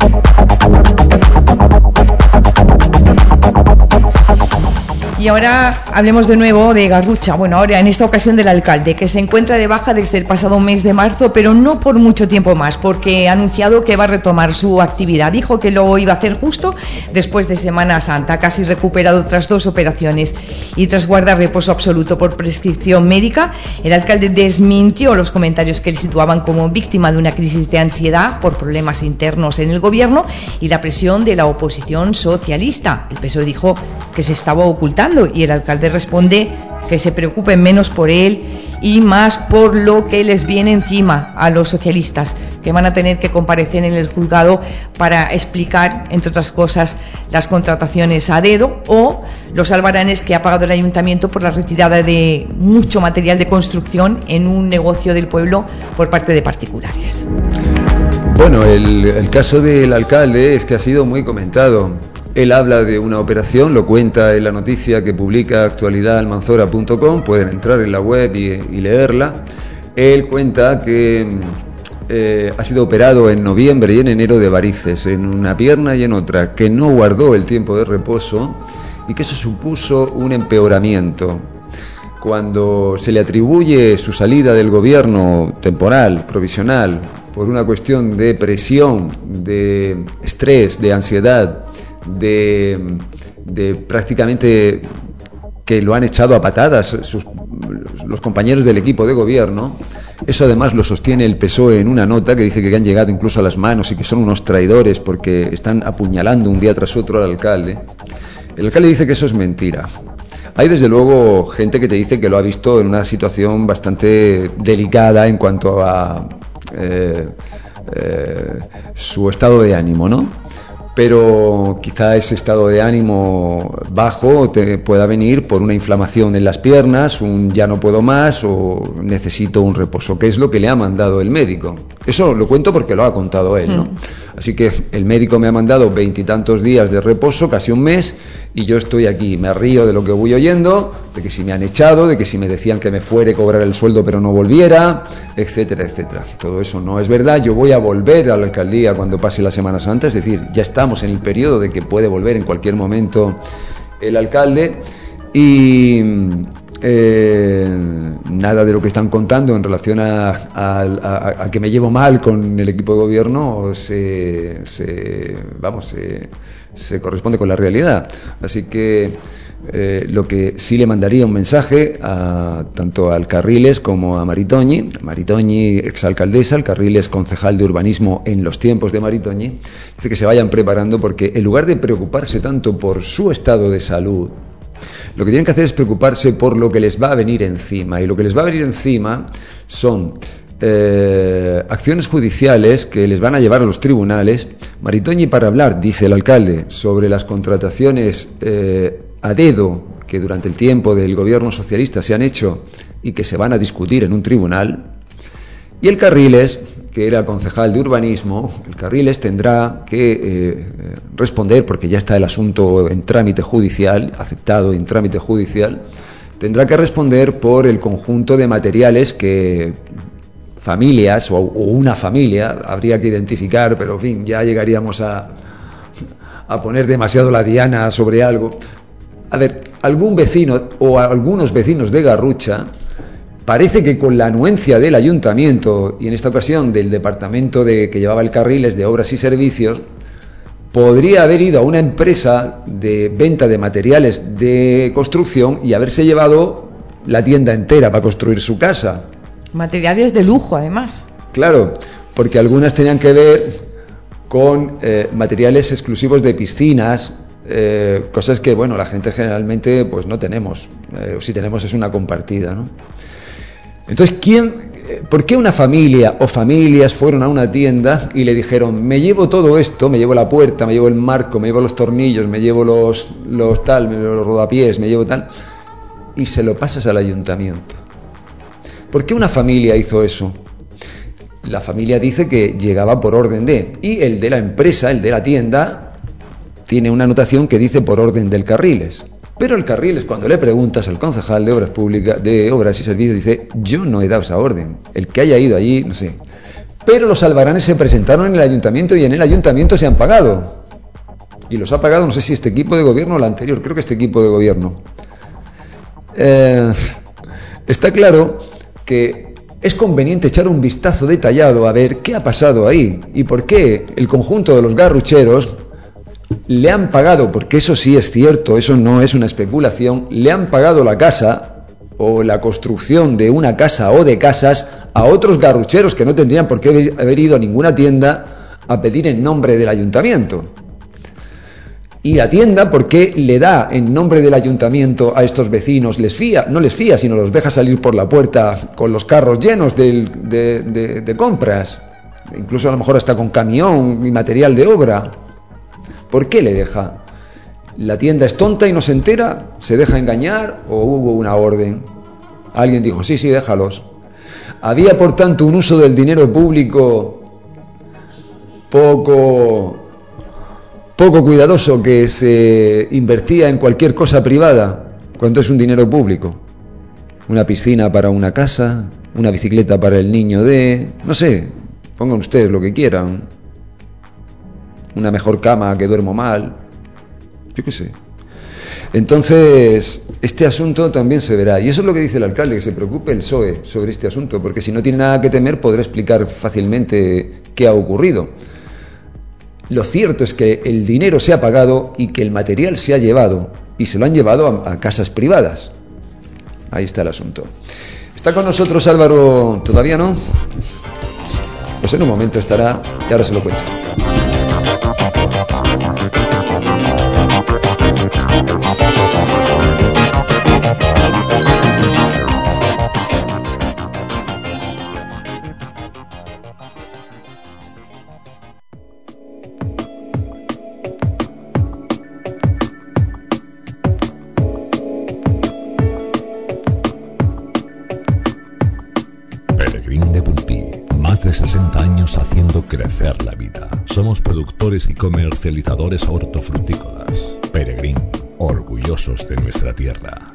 Y ahora hablemos de nuevo de Garrucha. Bueno, ahora en esta ocasión del alcalde, que se encuentra de baja desde el pasado mes de marzo, pero no por mucho tiempo más, porque ha anunciado que va a retomar su actividad. Dijo que lo iba a hacer justo después de Semana Santa, casi recuperado tras 2 operaciones y tras guardar reposo absoluto por prescripción médica. El alcalde desmintió los comentarios que le situaban como víctima de una crisis de ansiedad por problemas internos en el gobierno y la presión de la oposición socialista. El PSOE dijo que se estaba ocultando, y el alcalde responde que se preocupen menos por él y más por lo que les viene encima a los socialistas, que van a tener que comparecer en el juzgado para explicar, entre otras cosas, las contrataciones a dedo o los albaranes que ha pagado el ayuntamiento por la retirada de mucho material de construcción en un negocio del pueblo por parte de particulares. Bueno, el caso del alcalde es que ha sido muy comentado. Él habla de una operación, lo cuenta en la noticia que publica actualidadalmanzora.com, pueden entrar en la web y leerla. Él cuenta que ha sido operado en noviembre y en enero de varices, en una pierna y en otra, que no guardó el tiempo de reposo y que eso supuso un empeoramiento. Cuando se le atribuye su salida del gobierno temporal, provisional, por una cuestión de presión, de estrés, de ansiedad, de prácticamente que lo han echado a patadas los compañeros del equipo de gobierno, eso además lo sostiene el PSOE en una nota que dice que han llegado incluso a las manos y que son unos traidores porque están apuñalando un día tras otro al alcalde. El alcalde dice que eso es mentira. Hay desde luego gente que te dice que lo ha visto en una situación bastante delicada en cuanto a su estado de ánimo, ¿no? Pero quizá ese estado de ánimo bajo te pueda venir por una inflamación en las piernas, un ya no puedo más o necesito un reposo, que es lo que le ha mandado el médico. Eso lo cuento porque lo ha contado él, ¿no? Así que el médico me ha mandado 20 y tantos días de reposo, casi un mes, y yo estoy aquí, me río de lo que voy oyendo, de que si me han echado, de que si me decían que me fuere a cobrar el sueldo pero no volviera, etcétera, etcétera. Todo eso no es verdad. Yo voy a volver a la alcaldía cuando pase la Semana Santa, es decir, ya estamos en el periodo de que puede volver en cualquier momento el alcalde, y nada de lo que están contando en relación a que me llevo mal con el equipo de gobierno se corresponde con la realidad. Así que lo que sí le mandaría un mensaje tanto al Carriles como a Maritoñi, exalcaldesa, el Carriles concejal de urbanismo en los tiempos de Maritoñi, dice que se vayan preparando porque en lugar de preocuparse tanto por su estado de salud, lo que tienen que hacer es preocuparse por lo que les va a venir encima, y lo que les va a venir encima son acciones judiciales que les van a llevar a los tribunales. Maritoñi, para hablar, dice el alcalde, sobre las contrataciones a dedo que durante el tiempo del gobierno socialista se han hecho y que se van a discutir en un tribunal, y el Carriles, que era concejal de urbanismo, el Carriles tendrá que responder, porque ya está el asunto en trámite judicial, aceptado en trámite judicial, tendrá que responder por el conjunto de materiales que familias o una familia habría que identificar, pero en fin, ya llegaríamos a poner demasiado la diana sobre algo. A ver, algún vecino o algunos vecinos de Garrucha, parece que con la anuencia del ayuntamiento y en esta ocasión del departamento que llevaba el Carriles de Obras y Servicios, podría haber ido a una empresa de venta de materiales de construcción y haberse llevado la tienda entera para construir su casa. Materiales de lujo, además. Claro, porque algunas tenían que ver con materiales exclusivos de piscinas, cosas que, bueno, la gente generalmente pues no tenemos, o si tenemos es una compartida, ¿no? Entonces, ¿por qué una familia o familias fueron a una tienda y le dijeron, me llevo todo esto, me llevo la puerta, me llevo el marco, me llevo los tornillos, me llevo los tal, me llevo los rodapiés, me llevo tal, y se lo pasas al ayuntamiento? ¿Por qué una familia hizo eso? La familia dice que llegaba por orden de, y el de la empresa, el de la tienda, tiene una anotación que dice por orden del Carriles. Pero el Carriles, cuando le preguntas al concejal de Obras Públicas, de Obras y Servicios, dice, yo no he dado esa orden. El que haya ido allí, no sé. Pero los albaranes se presentaron en el ayuntamiento y en el ayuntamiento se han pagado. Y los ha pagado, no sé si este equipo de gobierno o el anterior, creo que este equipo de gobierno. Está claro que es conveniente echar un vistazo detallado a ver qué ha pasado ahí y por qué el conjunto de los garrucheros le han pagado, porque eso sí es cierto, eso no es una especulación, le han pagado la casa o la construcción de una casa o de casas a otros garrucheros que no tendrían por qué haber ido a ninguna tienda a pedir en nombre del ayuntamiento. Y la tienda, ¿por qué le da en nombre del ayuntamiento a estos vecinos? No les fía, sino los deja salir por la puerta con los carros llenos de compras, incluso a lo mejor hasta con camión y material de obra. ¿Por qué le deja? ¿La tienda es tonta y no se entera? ¿Se deja engañar o hubo una orden? Alguien dijo, sí, déjalos. Había, por tanto, un uso del dinero público poco cuidadoso, que se invertía en cualquier cosa privada. ¿Cuánto es un dinero público? Una piscina para una casa, una bicicleta para el niño no sé, pongan ustedes lo que quieran. Una mejor cama, que duermo mal, yo qué sé. Entonces, este asunto también se verá, y eso es lo que dice el alcalde, que se preocupe el PSOE sobre este asunto, porque si no tiene nada que temer podrá explicar fácilmente qué ha ocurrido. Lo cierto es que el dinero se ha pagado y que el material se ha llevado, y se lo han llevado a casas privadas. Ahí está el asunto. ¿Está con nosotros Álvaro? ¿Todavía no? Pues en un momento estará, y ahora se lo cuento. Peregrín de Pulpí, más de 60 años haciendo crecer la vida. Somos productores y comercializadores hortofrutícolas. Peregrín, orgullosos de nuestra tierra.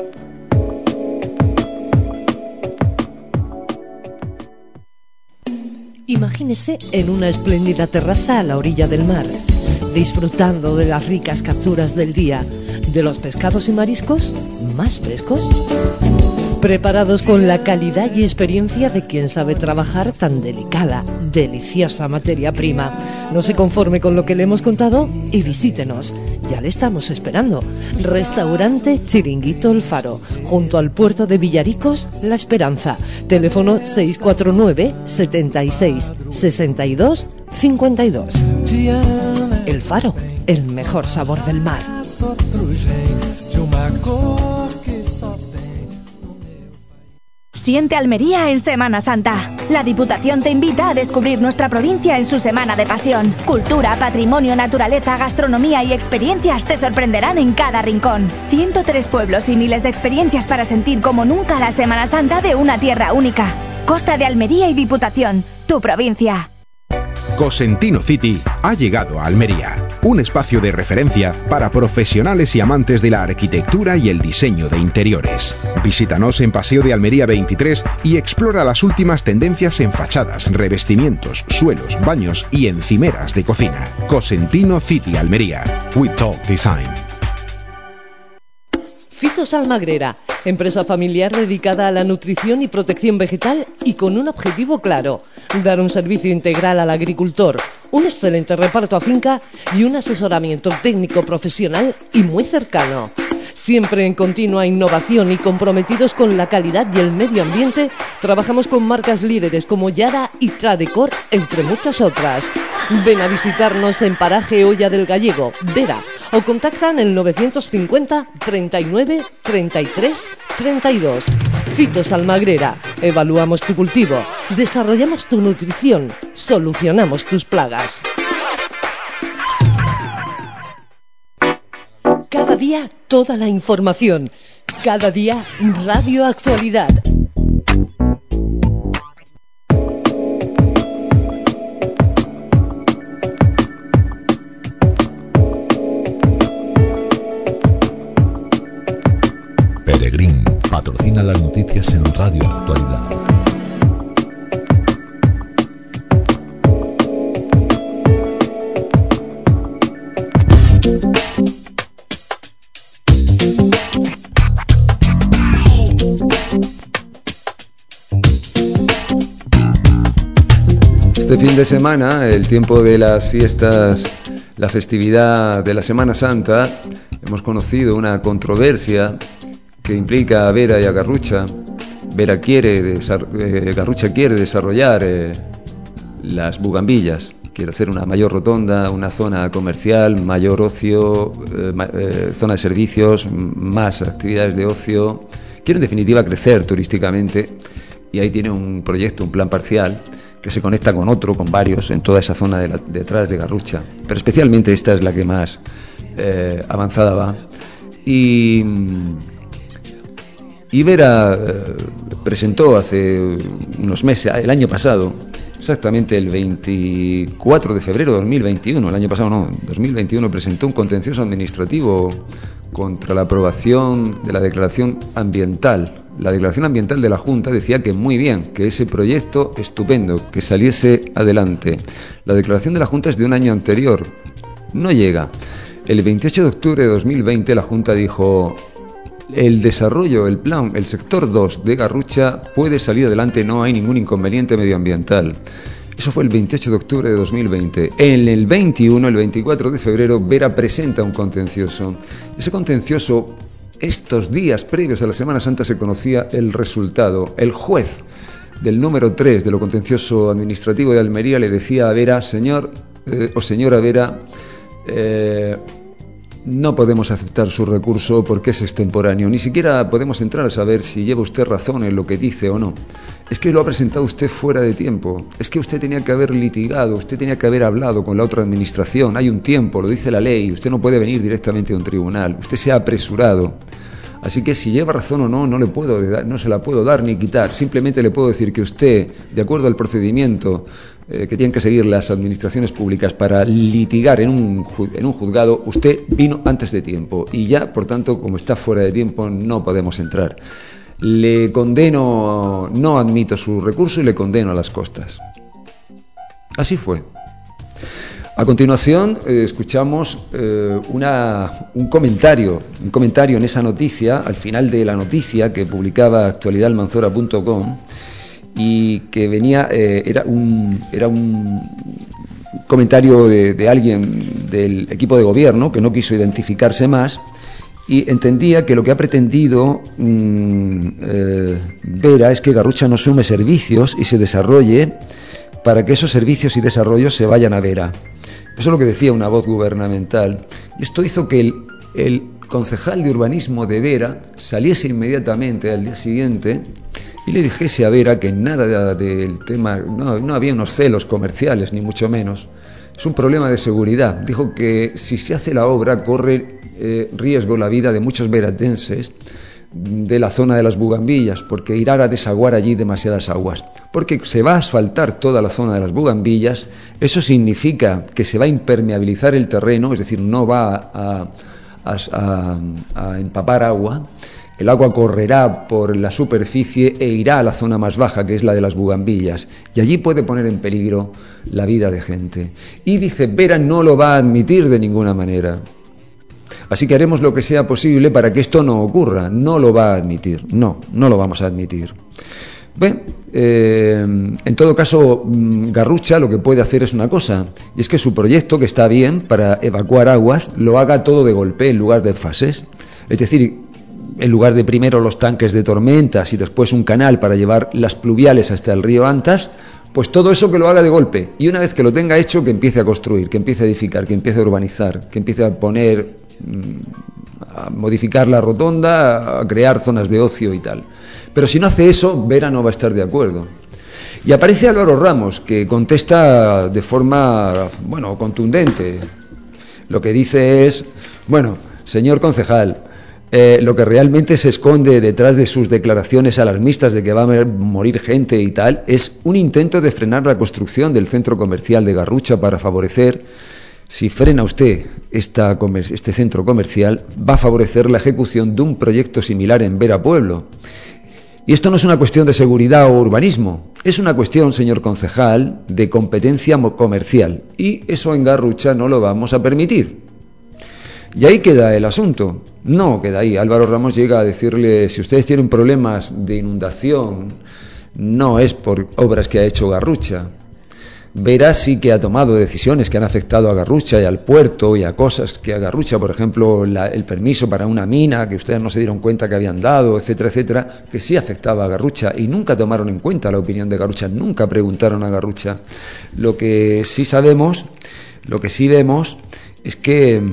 Imagínese en una espléndida terraza a la orilla del mar, disfrutando de las ricas capturas del día, de los pescados y mariscos más frescos, preparados con la calidad y experiencia de quien sabe trabajar tan delicada, deliciosa materia prima. No se conforme con lo que le hemos contado y visítenos. Ya le estamos esperando. Restaurante Chiringuito El Faro, junto al puerto de Villaricos, La Esperanza. Teléfono 649 76 62 52. El Faro, el mejor sabor del mar. Siente Almería en Semana Santa. La Diputación te invita a descubrir nuestra provincia en su semana de pasión. Cultura, patrimonio, naturaleza, gastronomía y experiencias te sorprenderán en cada rincón. 103 pueblos y miles de experiencias para sentir como nunca la Semana Santa de una tierra única. Costa de Almería y Diputación, tu provincia. Cosentino City ha llegado a Almería, un espacio de referencia para profesionales y amantes de la arquitectura y el diseño de interiores. Visítanos en Paseo de Almería 23 y explora las últimas tendencias en fachadas, revestimientos, suelos, baños y encimeras de cocina. Cosentino City Almería. We Talk Design. Fitos Almagrera, empresa familiar dedicada a la nutrición y protección vegetal y con un objetivo claro: dar un servicio integral al agricultor, un excelente reparto a finca y un asesoramiento técnico profesional y muy cercano. Siempre en continua innovación y comprometidos con la calidad y el medio ambiente, trabajamos con marcas líderes como Yara y Tradecor, entre muchas otras. Ven a visitarnos en Paraje Olla del Gallego, Vera, o contacta en el 950 39 33 32. Fitos Almagrera. Evaluamos tu cultivo, desarrollamos tu nutrición, solucionamos tus plagas. Cada día toda la información. Cada día Radio Actualidad. Peregrín patrocina las noticias en Radio Actualidad. Este fin de semana, el tiempo de las fiestas, la festividad de la Semana Santa, hemos conocido una controversia que implica a Vera y a Garrucha. Garrucha quiere desarrollar las bugambillas, quiere hacer una mayor rotonda, una zona comercial, mayor ocio, zona de servicios, más actividades de ocio. Quiere en definitiva crecer turísticamente y ahí tiene un proyecto, un plan parcial que se conecta con otro, con varios, en toda esa zona detrás de Garrucha. Pero especialmente esta es la que más avanzada va. Y Vera presentó hace unos meses, el año pasado, exactamente el 24 de febrero de 2021, el año pasado no, 2021, presentó un contencioso administrativo contra la aprobación de la declaración ambiental. La declaración ambiental de la Junta decía que muy bien, que ese proyecto estupendo, que saliese adelante. La declaración de la Junta es de un año anterior, no llega. El 28 de octubre de 2020 la Junta dijo: el desarrollo, el plan, el sector 2 de Garrucha puede salir adelante, no hay ningún inconveniente medioambiental. Eso fue el 28 de octubre de 2020. En el 21, el 24 de febrero, Vera presenta un contencioso. Ese contencioso, estos días previos a la Semana Santa se conocía el resultado. El juez del número 3 de lo contencioso administrativo de Almería le decía a Vera: señor o señora Vera, no podemos aceptar su recurso porque es extemporáneo. Ni siquiera podemos entrar a saber si lleva usted razón en lo que dice o no. Es que lo ha presentado usted fuera de tiempo. Es que usted tenía que haber litigado, usted tenía que haber hablado con la otra administración. Hay un tiempo, lo dice la ley. Usted no puede venir directamente a un tribunal. Usted se ha apresurado. Así que si lleva razón o no, no se la puedo dar ni quitar. Simplemente le puedo decir que usted, de acuerdo al procedimiento que tienen que seguir las administraciones públicas para litigar en un juzgado, usted vino antes de tiempo y ya, por tanto, como está fuera de tiempo, no podemos entrar. Le condeno, no admito su recurso y le condeno a las costas. Así fue. A continuación escuchamos un comentario en esa noticia, al final de la noticia que publicaba actualidadalmanzora.com, y que venía era un comentario de alguien del equipo de gobierno que no quiso identificarse más y entendía que lo que ha pretendido Vera es que Garrucha no sume servicios y se desarrolle para que esos servicios y desarrollos se vayan a Vera. Eso es lo que decía una voz gubernamental. Y esto hizo que el concejal de urbanismo de Vera saliese inmediatamente al día siguiente y le dijese a Vera que nada del tema, no había unos celos comerciales, ni mucho menos. Es un problema de seguridad. Dijo que si se hace la obra corre riesgo la vida de muchos veratenses de la zona de las bugambillas, porque irá a desaguar allí demasiadas aguas. Porque se va a asfaltar toda la zona de las bugambillas, eso significa que se va a impermeabilizar el terreno, es decir, no va a empapar agua. El agua correrá por la superficie e irá a la zona más baja, que es la de las bugambillas, y allí puede poner en peligro la vida de gente. Y dice, Vera no lo va a admitir de ninguna manera. Así que haremos lo que sea posible para que esto no ocurra. No lo va a admitir. No lo vamos a admitir. Bien, en todo caso, Garrucha lo que puede hacer es una cosa, y es que su proyecto, que está bien para evacuar aguas, lo haga todo de golpe en lugar de fases. Es decir, en lugar de primero los tanques de tormentas y después un canal para llevar las pluviales hasta el río Antas, pues todo eso que lo haga de golpe, y una vez que lo tenga hecho, que empiece a construir, que empiece a edificar, que empiece a urbanizar, que empiece a poner, a modificar la rotonda, a crear zonas de ocio y tal. Pero si no hace eso, Vera no va a estar de acuerdo. Y aparece Álvaro Ramos, que contesta de forma, bueno, contundente. Lo que dice es, bueno, señor concejal, lo que realmente se esconde detrás de sus declaraciones alarmistas de que va a morir gente y tal, es un intento de frenar la construcción del centro comercial de Garrucha para favorecer, si frena usted este centro comercial, va a favorecer la ejecución de un proyecto similar en Vera Pueblo. Y esto no es una cuestión de seguridad o urbanismo, es una cuestión, señor concejal, de competencia comercial. Y eso en Garrucha no lo vamos a permitir. Y ahí queda el asunto. No queda ahí. Álvaro Ramos llega a decirle, si ustedes tienen problemas de inundación, no es por obras que ha hecho Garrucha. Vera sí que ha tomado decisiones que han afectado a Garrucha y al puerto y a cosas que a Garrucha, por ejemplo, el permiso para una mina que ustedes no se dieron cuenta que habían dado, etcétera, etcétera, que sí afectaba a Garrucha y nunca tomaron en cuenta la opinión de Garrucha, nunca preguntaron a Garrucha. Lo que sí sabemos, lo que sí vemos es que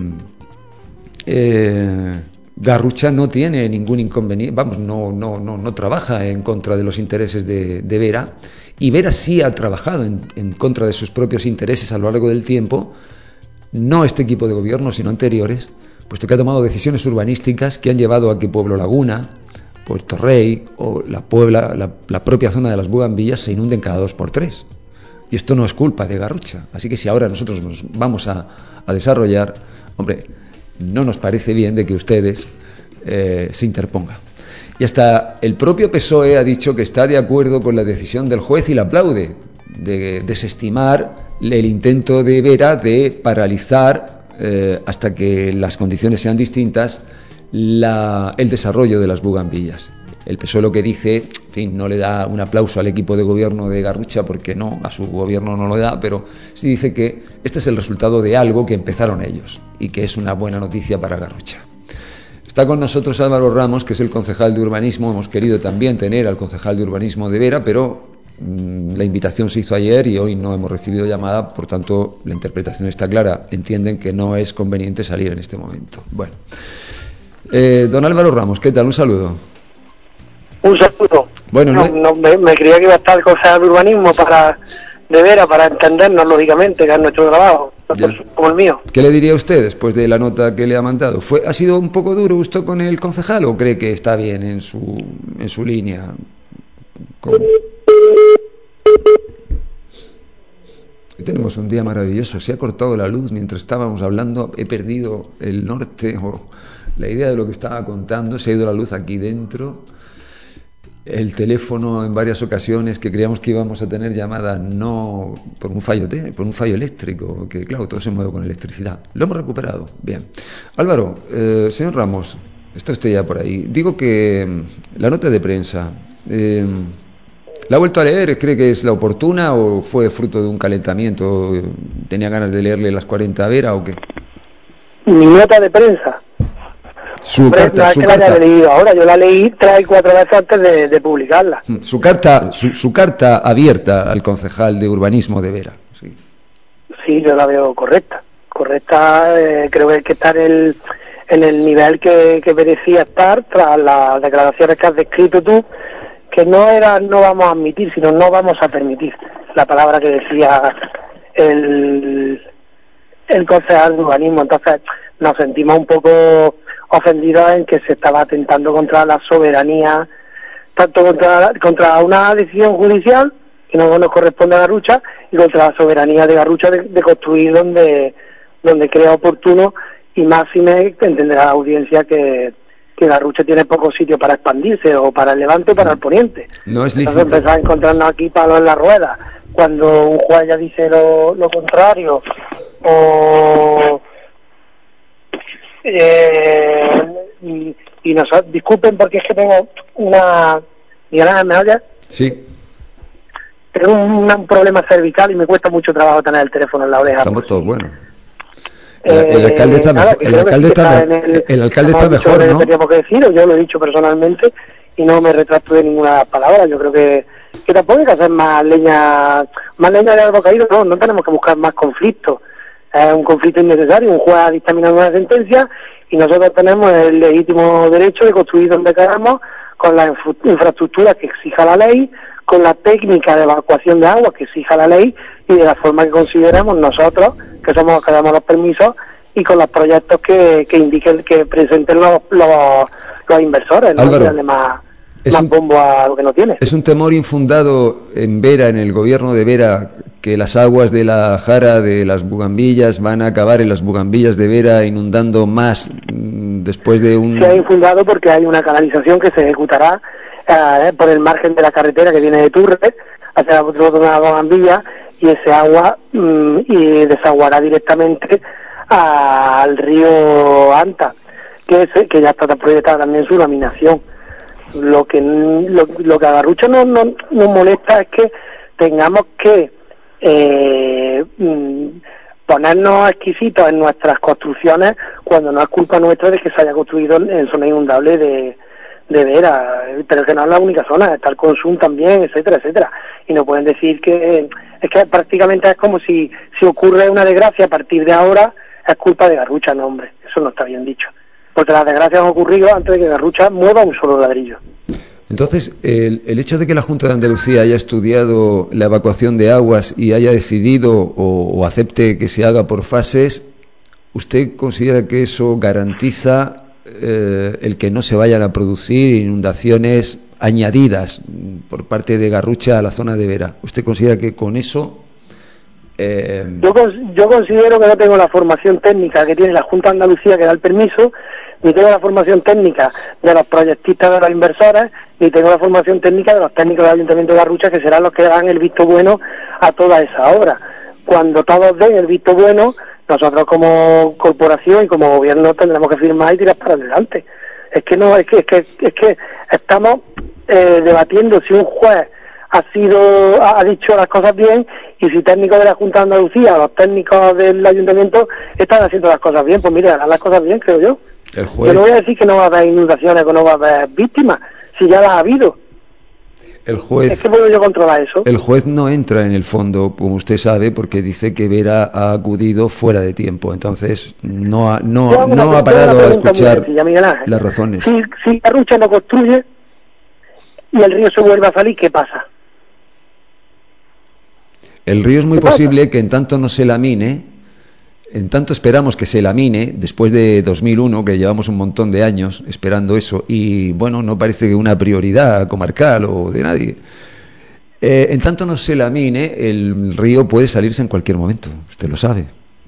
Garrucha no tiene ningún inconveniente, vamos, no trabaja en contra de los intereses de Vera, y Vera sí ha trabajado en contra de sus propios intereses a lo largo del tiempo, no este equipo de gobierno, sino anteriores, puesto que ha tomado decisiones urbanísticas que han llevado a que Pueblo Laguna, Puerto Rey o la propia zona de las Bugambillas se inunden cada 2 por 3. Y esto no es culpa de Garrucha. Así que si ahora nosotros nos vamos a desarrollar, hombre, no nos parece bien de que ustedes se interpongan. Y hasta el propio PSOE ha dicho que está de acuerdo con la decisión del juez y la aplaude, de desestimar el intento de Vera de paralizar, hasta que las condiciones sean distintas, el desarrollo de las Bugambillas. El PSOE lo que dice, en fin, no le da un aplauso al equipo de gobierno de Garrucha, porque no, a su gobierno no lo da, pero sí dice que este es el resultado de algo que empezaron ellos y que es una buena noticia para Garrucha. Está con nosotros Álvaro Ramos, que es el concejal de urbanismo. Hemos querido también tener al concejal de urbanismo de Vera, pero la invitación se hizo ayer y hoy no hemos recibido llamada, por tanto la interpretación está clara. Entienden que no es conveniente salir en este momento. Bueno, don Álvaro Ramos, ¿qué tal? Un saludo. Un saludo. Bueno, me creía que iba a estar el concejal de urbanismo de Vera, para entendernos, lógicamente, que es nuestro trabajo, como el mío. ¿Qué le diría usted después de la nota que le ha mandado? ¿Ha sido un poco duro usted con el concejal o cree que está bien en su línea? Hoy tenemos un día maravilloso. Se ha cortado la luz mientras estábamos hablando. He perdido el norte o la idea de lo que estaba contando. Se ha ido la luz aquí dentro. El teléfono en varias ocasiones que creíamos que íbamos a tener llamada, no por un fallo eléctrico, que claro, todo se mueve con electricidad. Lo hemos recuperado. Bien. Álvaro, señor Ramos, está usted ya por ahí. Digo que la nota de prensa, ¿la ha vuelto a leer? ¿Cree que es la oportuna o fue fruto de un calentamiento? ¿Tenía ganas de leerle las 40 a Vera o qué? Mi nota de prensa. Su carta. La haya leído ahora, yo la leí 3 y 4 veces antes de publicarla. Su carta abierta al concejal de urbanismo de Vera. Sí, yo la veo correcta. Creo que está en el nivel que merecía estar tras las declaraciones que has descrito tú, que no vamos a admitir, sino no vamos a permitir. La palabra que decía el concejal de urbanismo. Entonces nos sentimos un poco ofendidos en que se estaba atentando contra la soberanía, tanto contra una decisión judicial que no nos corresponde a Garrucha, y contra la soberanía de Garrucha de construir donde crea oportuno, y más si me entenderá la audiencia que Garrucha tiene pocos sitios para expandirse, o para el levante o para el poniente. No es lícito. Entonces empezar a encontrarnos aquí palos en la rueda cuando un juez ya dice lo contrario, o y nos disculpen porque es que tengo una... Miguel, ¿me oyes? Sí. Tengo un problema cervical y me cuesta mucho trabajo tener el teléfono en la oreja. Estamos todos buenos. El alcalde está mejor, el alcalde está mejor, ¿no? Teníamos que decir, yo lo he dicho personalmente y no me retracto de ninguna palabra. Yo creo que que tampoco hay que hacer más leña de árbol caído, no tenemos que buscar más conflictos. Es un conflicto innecesario, un juez ha dictaminado una sentencia y nosotros tenemos el legítimo derecho de construir donde queramos, con las infraestructuras que exija la ley, con la técnica de evacuación de agua que exija la ley y de la forma que consideremos nosotros, que somos los que damos los permisos, y con los proyectos que indiquen, que presenten los inversores, no Álvaro, darle más bombo a lo que no tiene. ¿Es un temor infundado en Vera, en el gobierno de Vera, que las aguas de la Jara, de las bugambillas, van a acabar en las bugambillas de Vera inundando más después de un...? Se ha infundado porque hay una canalización que se ejecutará por el margen de la carretera que viene de Turres hacia una bugambilla, y ese agua y desaguará directamente al río Anta, que ya está proyectada también su laminación. Lo que a Garrucha nos molesta es que tengamos que ponernos exquisitos en nuestras construcciones cuando no es culpa nuestra de que se haya construido en zona inundable de Vera, pero que no es la única zona, está el Consum también, etcétera, etcétera, y no pueden decir que es que prácticamente es como si ocurre una desgracia a partir de ahora es culpa de Garrucha. No, hombre, eso no está bien dicho, porque las desgracias han ocurrido antes de que Garrucha mueva un solo ladrillo. Entonces, el hecho de que la Junta de Andalucía haya estudiado la evacuación de aguas y haya decidido o acepte que se haga por fases, ¿usted considera que eso garantiza el que no se vayan a producir inundaciones añadidas por parte de Garrucha a la zona de Vera? ¿Usted considera que con eso...? Yo considero que no tengo la formación técnica que tiene la Junta de Andalucía que da el permiso, ni tengo la formación técnica de los proyectistas, de los inversores, ni tengo la formación técnica de los técnicos del Ayuntamiento de Garrucha, que serán los que dan el visto bueno a toda esa obra. Cuando todos den el visto bueno, nosotros como corporación y como gobierno tendremos que firmar y tirar para adelante. Es que estamos debatiendo si un juez ha dicho las cosas bien, y si técnicos de la Junta de Andalucía o los técnicos del Ayuntamiento están haciendo las cosas bien. Pues mire, harán las cosas bien, creo yo. El juez... Yo no voy a decir que no va a haber inundaciones, que no va a haber víctimas, si ya las ha habido. El juez... ¿Es que puedo yo controlar eso? El juez no entra en el fondo, como usted sabe, porque dice que Vera ha acudido fuera de tiempo. Entonces no ha parado a escuchar las razones. Si Garrucha no construye y el río se vuelve a salir, ¿qué pasa? El río es muy posible que en tanto no se lamine, en tanto esperamos que se lamine, después de 2001, que llevamos un montón de años esperando eso, y bueno, no parece una prioridad comarcal o de nadie. En tanto no se lamine, el río puede salirse en cualquier momento, usted lo sabe.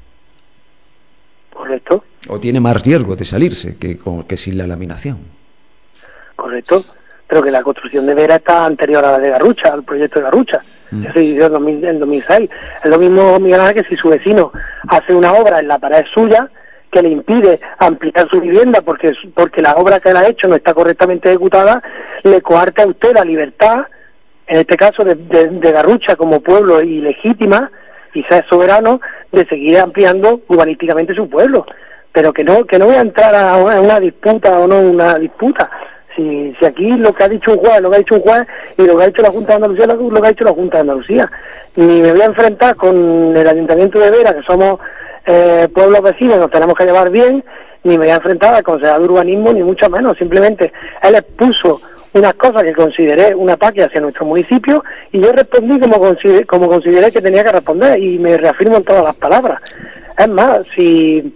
Correcto. O tiene más riesgo de salirse que sin la laminación. Correcto, pero que la construcción de Vera está anterior a la de Garrucha, al proyecto de Garrucha. Eso se hizo en 2006. Es lo mismo, Miguel Ángel, que si su vecino hace una obra en la pared suya que le impide ampliar su vivienda porque la obra que él ha hecho no está correctamente ejecutada, le coarta a usted la libertad, en este caso de Garrucha como pueblo ilegítima, y ser soberano, de seguir ampliando urbanísticamente su pueblo. Pero que no voy a entrar a una disputa o no una disputa. Si aquí lo que ha dicho un juez, y lo que ha hecho la Junta de Andalucía, lo que ha hecho la Junta de Andalucía. Ni me voy a enfrentar con el Ayuntamiento de Vera, que somos pueblos vecinos, nos tenemos que llevar bien, ni me voy a enfrentar al Consejo de Urbanismo, ni mucho menos. Simplemente él expuso unas cosas que consideré un ataque hacia nuestro municipio, y yo respondí como consideré que tenía que responder, y me reafirmo en todas las palabras. Es más, si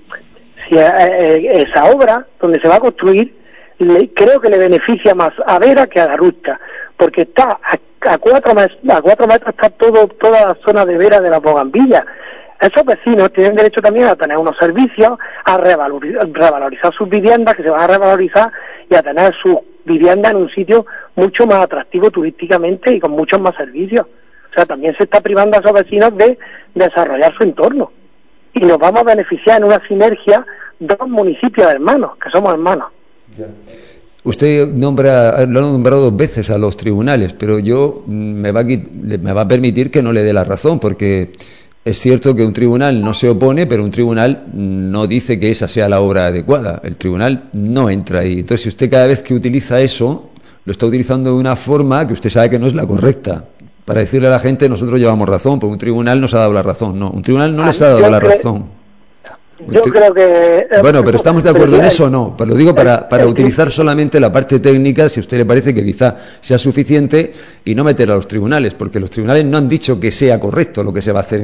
esa obra donde se va a construir, creo que le beneficia más a Vera que a Garrucha, porque está a 4 metros está toda la zona de Vera de la Bogambilla. Esos vecinos tienen derecho también a tener unos servicios, a revalorizar sus viviendas, que se van a revalorizar, y a tener sus viviendas en un sitio mucho más atractivo turísticamente y con muchos más servicios. O sea, también se está privando a esos vecinos de desarrollar su entorno, y nos vamos a beneficiar en una sinergia dos municipios hermanos, que somos hermanos. Usted lo ha nombrado 2 veces a los tribunales, pero yo me va a permitir que no le dé la razón, porque es cierto que un tribunal no se opone, pero un tribunal no dice que esa sea la obra adecuada. El tribunal no entra ahí. Entonces, si usted cada vez que utiliza eso, lo está utilizando de una forma que usted sabe que no es la correcta, para decirle a la gente nosotros llevamos razón, porque un tribunal nos ha dado la razón. No, un tribunal no les ha dado la razón. Yo creo que... Bueno, pero ¿estamos de acuerdo en eso o no? Pero lo digo para utilizar solamente la parte técnica, si a usted le parece que quizá sea suficiente, y no meter a los tribunales, porque los tribunales no han dicho que sea correcto lo que se va a hacer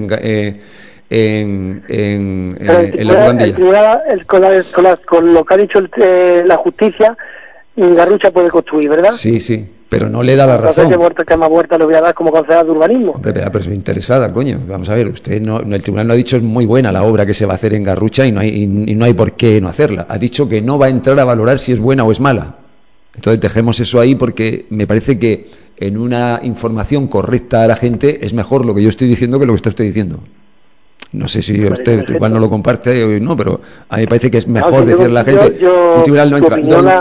en la Bugandilla. Con lo que ha dicho la justicia, Garrucha puede construir, ¿verdad? Sí, sí, pero no le da la razón. ¿Qué más vuelta le voy a dar como concejal de urbanismo? Hombre, pero es interesada, coño. Vamos a ver, usted el tribunal no ha dicho es muy buena la obra que se va a hacer en Garrucha y no hay por qué no hacerla. Ha dicho que no va a entrar a valorar si es buena o es mala. Entonces dejemos eso ahí, porque me parece que en una información correcta a la gente es mejor lo que yo estoy diciendo que lo que está usted diciendo. No sé si usted igual no lo comparte o no, pero a mí me parece que es mejor decirle a la gente el tribunal no entra.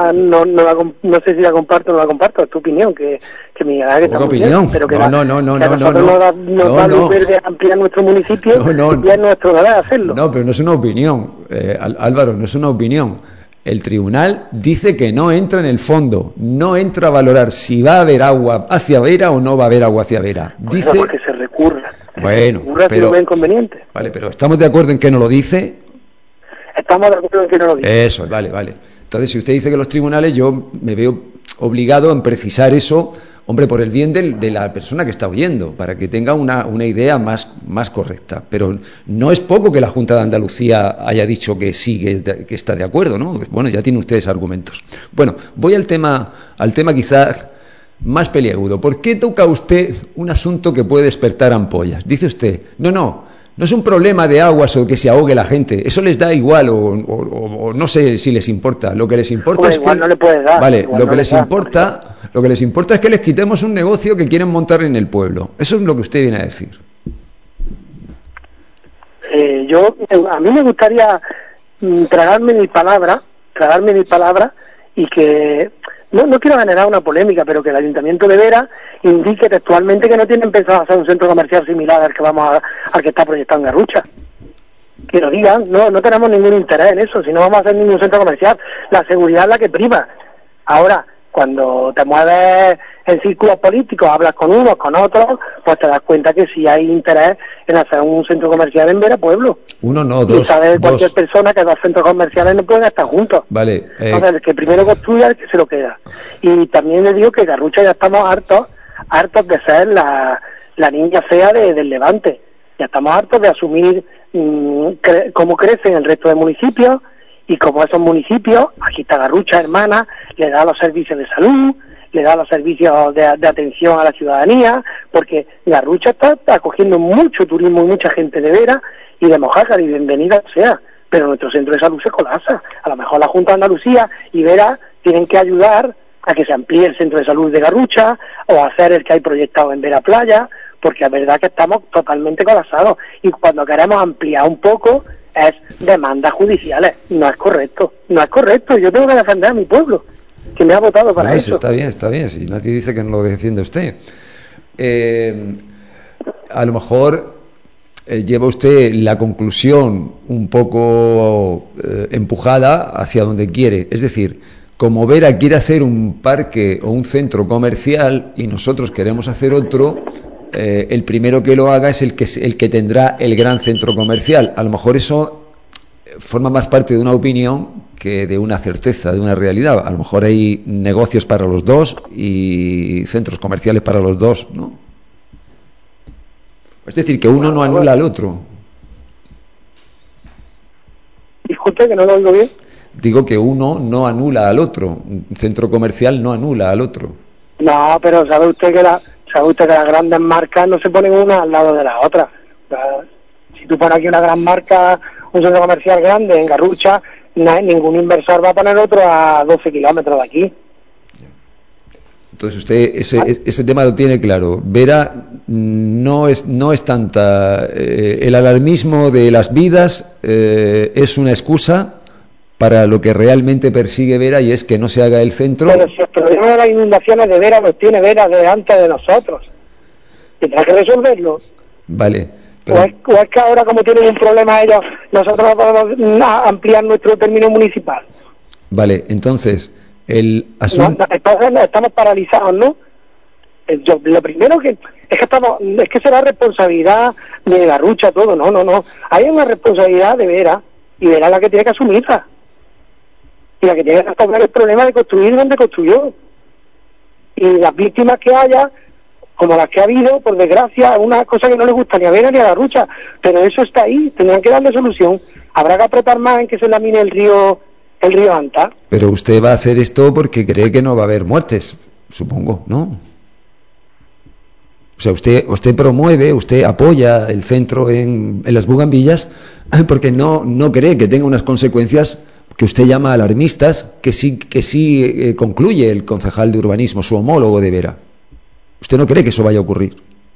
No sé si la comparto o no la comparto, es tu opinión, que mi opinión, pero que no, nos da luz verde ampliar nuestro municipio y es nuestro deber hacerlo. No, pero no es una opinión, Álvaro, no es una opinión. El tribunal dice que no entra en el fondo, no entra a valorar si va a haber agua hacia Vera o no va a haber agua hacia Vera. Dice porque se recurra. Bueno, pero inconveniente. Vale, pero ¿estamos de acuerdo en que no lo dice? Estamos de acuerdo en que no lo dice. Eso, vale. Entonces, si usted dice que los tribunales, yo me veo obligado en precisar eso, hombre, por el bien de la persona que está oyendo, para que tenga una idea más correcta. Pero no es poco que la Junta de Andalucía haya dicho que sí, que está de acuerdo, ¿no? Bueno, ya tienen ustedes argumentos. Bueno, voy al tema quizá más peliagudo. ¿Por qué toca usted un asunto que puede despertar ampollas? Dice usted, no es un problema de aguas o que se ahogue la gente, eso les da igual o no sé si les importa. Lo que les importa es que no le puede dar. Vale, lo que les importa es que les quitemos un negocio que quieren montar en el pueblo. Eso es lo que usted viene a decir. A mí me gustaría tragarme mi palabra y que no quiero generar una polémica, pero que el Ayuntamiento de Vera indique textualmente que no tienen pensado hacer un centro comercial similar al que está proyectado en Garrucha. Que lo digan, no tenemos ningún interés en eso, si no vamos a hacer ningún centro comercial. La seguridad es la que prima. Ahora, cuando te mueves en círculos políticos, hablas con unos, con otros, pues te das cuenta que sí hay interés en hacer un centro comercial en Vera Pueblo. Uno no, dos. Y sabe cualquier persona que dos centros comerciales no pueden estar juntos. Vale. Entonces, el que primero construya, el que se lo queda. Y también le digo que Garrucha ya estamos hartos de ser la niña fea del Levante. Ya estamos hartos de asumir cómo crecen el resto de municipios, y como esos municipios, aquí está Garrucha, hermana, le da los servicios de salud, le da los servicios de atención a la ciudadanía, porque Garrucha está acogiendo mucho turismo y mucha gente de Vera y de Mojácar, y bienvenida sea, pero nuestro centro de salud se colapsa. A lo mejor la Junta de Andalucía y Vera tienen que ayudar a que se amplíe el centro de salud de Garrucha o hacer el que hay proyectado en Vera Playa, porque es verdad que estamos totalmente colapsados, y cuando queremos ampliar un poco es demandas judiciales. No es correcto, yo tengo que defender a mi pueblo, que me ha votado para eso. Está bien, si nadie dice que no lo defiende usted. A lo mejor lleva usted la conclusión un poco empujada hacia donde quiere, es decir, como Vera quiere hacer un parque o un centro comercial y nosotros queremos hacer otro, el primero que lo haga es el que tendrá el gran centro comercial. A lo mejor eso forma más parte de una opinión que de una certeza, de una realidad. A lo mejor hay negocios para los dos y centros comerciales para los dos, ¿no? Es decir, que uno no anula al otro. Disculpe, que no lo oigo bien. Digo que uno no anula al otro. Un centro comercial no anula al otro. No, pero sabe usted que las grandes marcas no se ponen una al lado de la otra. Si tú pones aquí una gran marca, un centro comercial grande en Garrucha, ningún inversor va a poner otro a 12 kilómetros de aquí. Entonces usted ese tema lo tiene claro. Vera no es tanta el alarmismo de las vidas, es una excusa para lo que realmente persigue Vera, y es que no se haga el centro. Pero si el problema de las inundaciones de Vera los tiene Vera de antes de nosotros, tendrá que resolverlo. Vale. Pero... O es que ahora, como tienen un problema ellos, nosotros podemos ampliar nuestro término municipal. Vale, entonces El asunto... estamos paralizados, ¿no? Lo primero que es que será responsabilidad de Garrucha todo, no. Hay una responsabilidad de Vera, y Vera la que tiene que asumirla. Y la que tiene que resolver el problema de construir donde construyó. Y las víctimas que haya, como las que ha habido, por desgracia, es una cosa que no le gusta ni a Vera ni a Garrucha, pero eso está ahí, tendrán que darle solución. Habrá que apretar más en que se lamine el río Anta. Pero usted va a hacer esto porque cree que no va a haber muertes, supongo, ¿no? O sea, usted promueve, usted apoya el centro en las bugambillas porque no cree que tenga unas consecuencias que usted llama alarmistas, que sí concluye el concejal de urbanismo, su homólogo de Vera. ¿Usted no cree que eso vaya a ocurrir?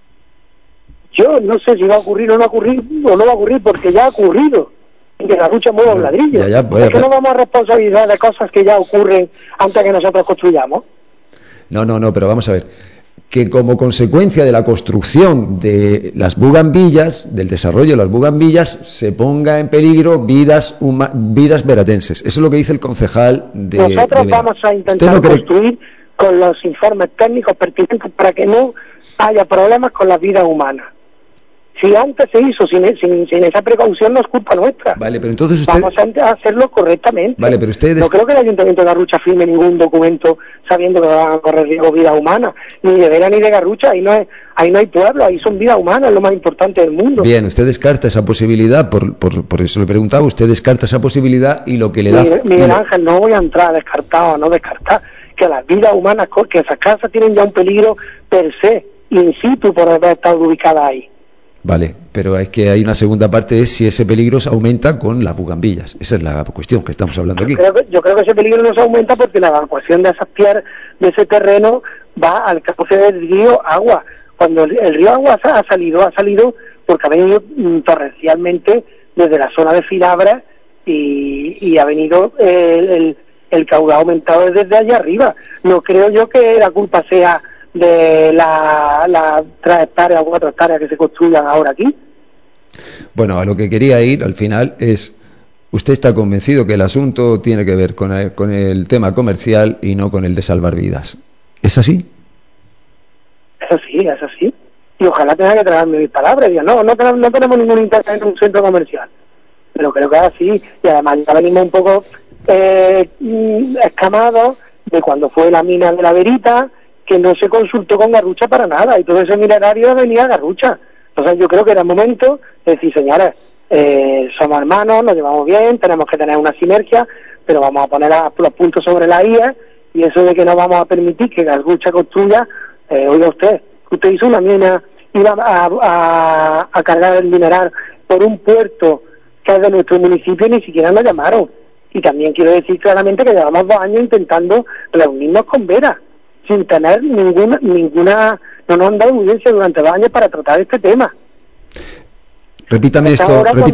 Yo no sé si va a ocurrir o no va a ocurrir, porque ya ha ocurrido. Que Garrucha mueva un ladrillo. Es que no vamos a responsabilidad de cosas que ya ocurren antes que nosotros construyamos. No, pero vamos a ver. Que como consecuencia de la construcción de las bugambillas, del desarrollo de las bugambillas, se ponga en peligro vidas veratenses. Eso es lo que dice el concejal de Nosotros Vera. vamos a intentar construir con los informes técnicos pertinentes para que no haya problemas con las vidas humanas. Si antes se hizo sin esa precaución, no es culpa nuestra. Vale, pero entonces usted... Vamos a hacerlo correctamente. Vale, pero ustedes... No creo que el Ayuntamiento de Garrucha firme ningún documento sabiendo que van a correr riesgo vidas humanas, ni de Vera ni de Garrucha. Ahí no hay pueblo, ahí son vidas humanas, es lo más importante del mundo. Bien, usted descarta esa posibilidad, por eso le preguntaba, usted descarta esa posibilidad y lo que le da... Miguel Ángel, no voy a entrar a descartar o no descartar, que las vidas humanas, que esas casas tienen ya un peligro per se, in situ, por haber estado ubicadas ahí. Vale, pero es que hay una segunda parte, es si ese peligro se aumenta con las bugambillas. Esa es la cuestión que estamos hablando aquí. Yo creo que ese peligro no se aumenta porque la evacuación de esas tierras, de ese terreno, va al cauce del río Agua. Cuando el río Agua ha salido porque ha venido torrencialmente desde la zona de Filabra y ha venido el caudal aumentado desde allá arriba. No creo yo que la culpa sea de las 3 hectáreas o 4 hectáreas que se construyan ahora aquí. Bueno, a lo que quería ir al final es, usted está convencido que el asunto tiene que ver con el tema comercial y no con el de salvar vidas. ¿Es así? Es así. Y ojalá tenga que tragarme mis palabras. No tenemos ningún interés en un centro comercial. Pero creo que es así. Y además ya venimos un poco escamados de cuando fue la mina de la Verita, que no se consultó con Garrucha para nada, y todo ese minerario venía a Garrucha. Entonces yo creo que era el momento de decir, señores, somos hermanos, nos llevamos bien, tenemos que tener una sinergia, pero vamos a poner los puntos sobre la IA, y eso de que no vamos a permitir que Garrucha construya, oiga usted hizo una mina, iba a cargar el mineral por un puerto que es de nuestro municipio y ni siquiera nos llamaron. Y también quiero decir claramente que llevamos 2 años intentando reunirnos con Vera, sin tener ninguna, no nos han dado audiencia durante 2 años para tratar este tema. Repítame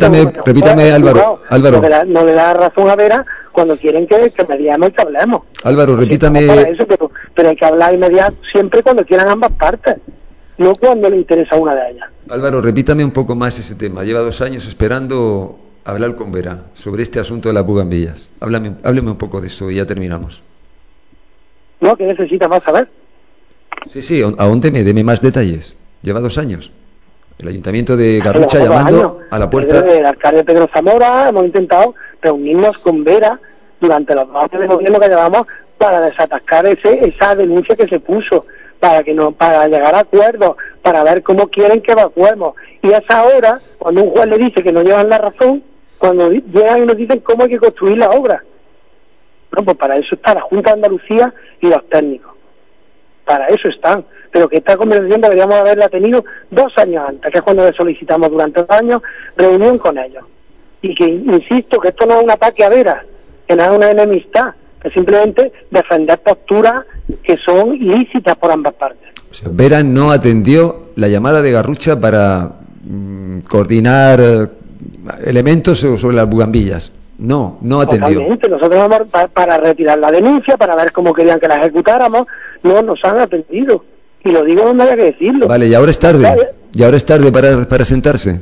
Álvaro. No le da razón a Vera cuando quieren que mediamos y que hablemos. Álvaro, repítame. Pero hay que hablar y mediar siempre cuando quieran ambas partes, no cuando le interesa una de ellas. Álvaro, repítame un poco más ese tema. Lleva 2 años esperando hablar con Vera sobre este asunto de las bugambillas. Hábleme un poco de eso y ya terminamos. No, ¿qué necesitas más saber? Sí, ahóndeme, deme más detalles. Lleva 2 años. El Ayuntamiento de Garrucha llamando a la puerta. El alcalde Pedro Zamora hemos intentado reunirnos con Vera durante los 2 años de gobierno que llevamos para desatascar esa denuncia que se puso, para llegar a acuerdos, para ver cómo quieren que evacuemos. Y a esa hora, cuando un juez le dice que no llevan la razón, cuando llegan y nos dicen cómo hay que construir la obra. No, pues para eso está la Junta de Andalucía y los técnicos. Para eso están. Pero que esta conversación deberíamos haberla tenido 2 años antes, que es cuando le solicitamos durante 2 años reunión con ellos. Y que, insisto, que esto no es un ataque a Vera, que no es una enemistad, que simplemente defender posturas que son ilícitas por ambas partes. O sea, Vera no atendió la llamada de Garrucha para coordinar elementos sobre las bugambillas. No atendió. Totalmente. Nosotros vamos para retirar la denuncia, para ver cómo querían que la ejecutáramos. No nos han atendido. Y lo digo donde haya que decirlo. Vale, y ahora es tarde. Y ahora es tarde para sentarse.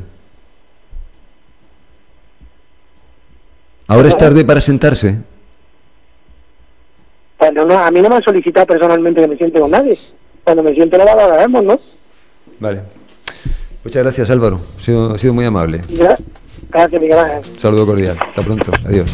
Ahora es tarde para sentarse. Bueno, no, a mí no me han solicitado personalmente que me siente con nadie. Cuando me siente lo valoraremos, ¿no? Vale. Muchas gracias, Álvaro. Ha sido muy amable. Gracias, Miguel Ángel. Un saludo cordial. Hasta pronto. Adiós.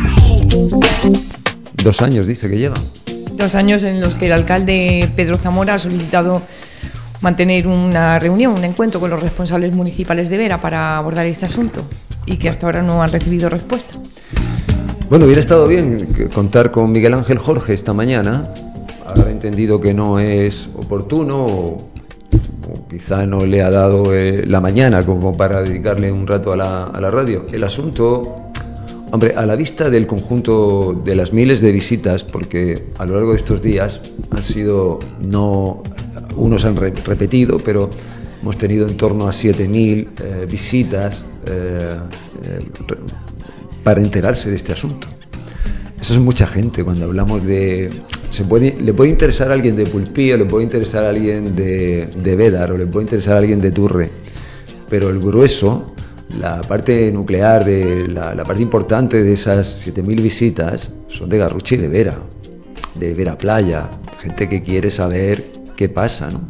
2 años dice que lleva. 2 años en los que el alcalde Pedro Zamora ha solicitado mantener una reunión, un encuentro con los responsables municipales de Vera para abordar este asunto y que hasta ahora no han recibido respuesta. Bueno, hubiera estado bien contar con Miguel Ángel Jorge esta mañana. Habrá entendido que no es oportuno o quizá no le ha dado la mañana como para dedicarle un rato a la radio. El asunto, hombre, a la vista del conjunto de las miles de visitas, porque a lo largo de estos días han sido, no, unos han repetido, pero hemos tenido en torno a 7.000 visitas para enterarse de este asunto. Eso es mucha gente. Cuando hablamos de... le puede interesar a alguien de Pulpí, o le puede interesar a alguien de Bédar, o le puede interesar a alguien de Turre, pero el grueso, la parte nuclear, la parte importante de esas 7.000 visitas son de Garrucha y de Vera Playa, gente que quiere saber qué pasa, ¿no?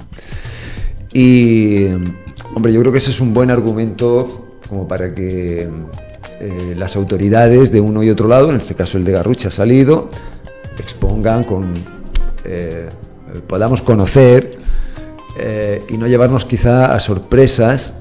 Y, hombre, yo creo que ese es un buen argumento como para que las autoridades de uno y otro lado, en este caso el de Garrucha ha salido, expongan podamos conocer y no llevarnos quizá a sorpresas,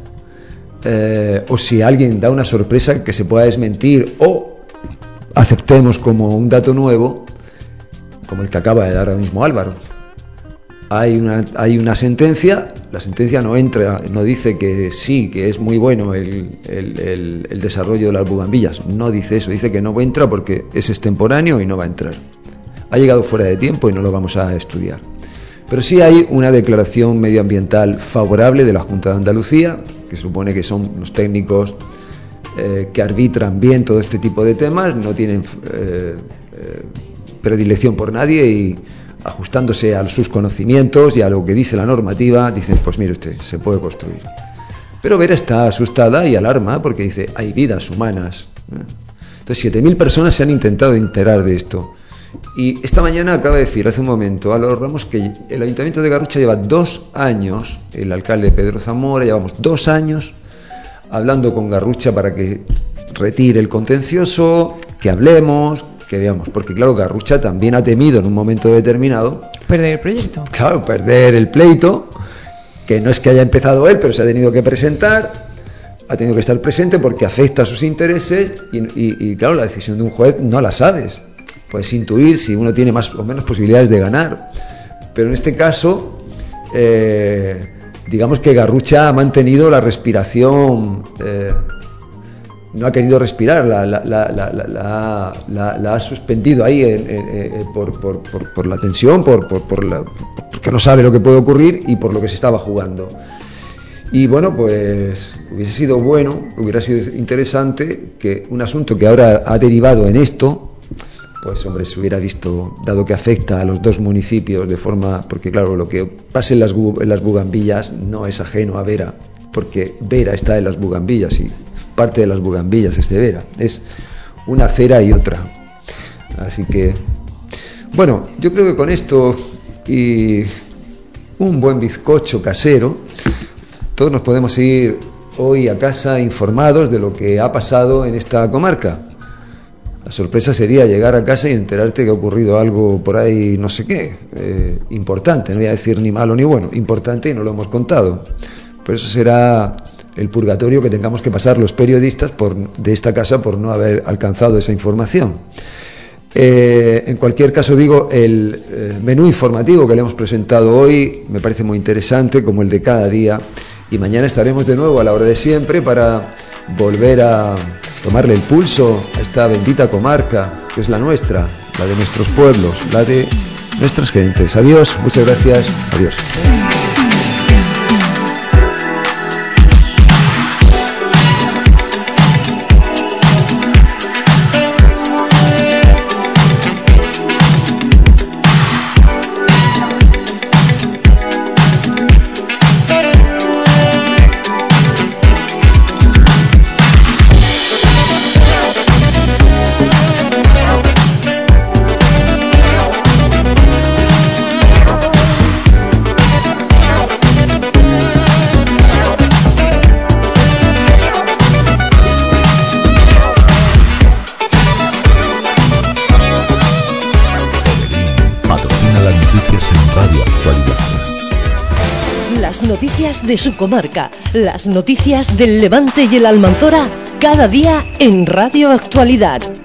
o si alguien da una sorpresa que se pueda desmentir o aceptemos como un dato nuevo, como el que acaba de dar ahora mismo Álvaro. Hay una sentencia, la sentencia no dice que sí, que es muy bueno el desarrollo de las bugambillas, no dice eso, dice que no entra porque es extemporáneo y no va a entrar. Ha llegado fuera de tiempo y no lo vamos a estudiar. Pero sí hay una declaración medioambiental favorable de la Junta de Andalucía, que supone que son los técnicos que arbitran bien todo este tipo de temas, no tienen predilección por nadie y ajustándose a sus conocimientos y a lo que dice la normativa, dicen, pues mire usted, se puede construir. Pero Vera está asustada y alarma porque dice, hay vidas humanas. Entonces 7.000 personas se han intentado enterar de esto. Y esta mañana acaba de decir, hace un momento, Álvaro Ramos, que el Ayuntamiento de Garrucha lleva 2 años, el alcalde Pedro Zamora, llevamos 2 años hablando con Garrucha para que retire el contencioso, que hablemos, que veamos, porque claro, Garrucha también ha temido en un momento determinado perder el proyecto. Claro, perder el pleito, que no es que haya empezado él, pero se ha tenido que presentar, ha tenido que estar presente porque afecta a sus intereses y claro, la decisión de un juez no la sabes. Puedes intuir si uno tiene más o menos posibilidades de ganar, pero en este caso digamos que Garrucha ha mantenido la respiración, no ha querido respirar, la ha suspendido ahí por la tensión, porque no sabe lo que puede ocurrir y por lo que se estaba jugando. Y bueno, pues hubiera sido interesante que un asunto que ahora ha derivado en esto, pues hombre, se hubiera visto, dado que afecta a los 2 municipios de forma, porque claro, lo que pasa en las bugambillas no es ajeno a Vera, porque Vera está en las bugambillas y parte de las bugambillas es de Vera, es una acera y otra. Así que, bueno, yo creo que con esto y un buen bizcocho casero, todos nos podemos ir hoy a casa informados de lo que ha pasado en esta comarca. La sorpresa sería llegar a casa y enterarte que ha ocurrido algo por ahí, no sé qué, importante, no voy a decir ni malo ni bueno, importante y no lo hemos contado. Pero eso será el purgatorio que tengamos que pasar los periodistas de esta casa por no haber alcanzado esa información. En cualquier caso, digo, el menú informativo que le hemos presentado hoy me parece muy interesante, como el de cada día, y mañana estaremos de nuevo a la hora de siempre para volver a tomarle el pulso a esta bendita comarca que es la nuestra, la de nuestros pueblos, la de nuestras gentes. Adiós, muchas gracias, adiós. Las noticias de su comarca, las noticias del Levante y el Almanzora, cada día en Radio Actualidad.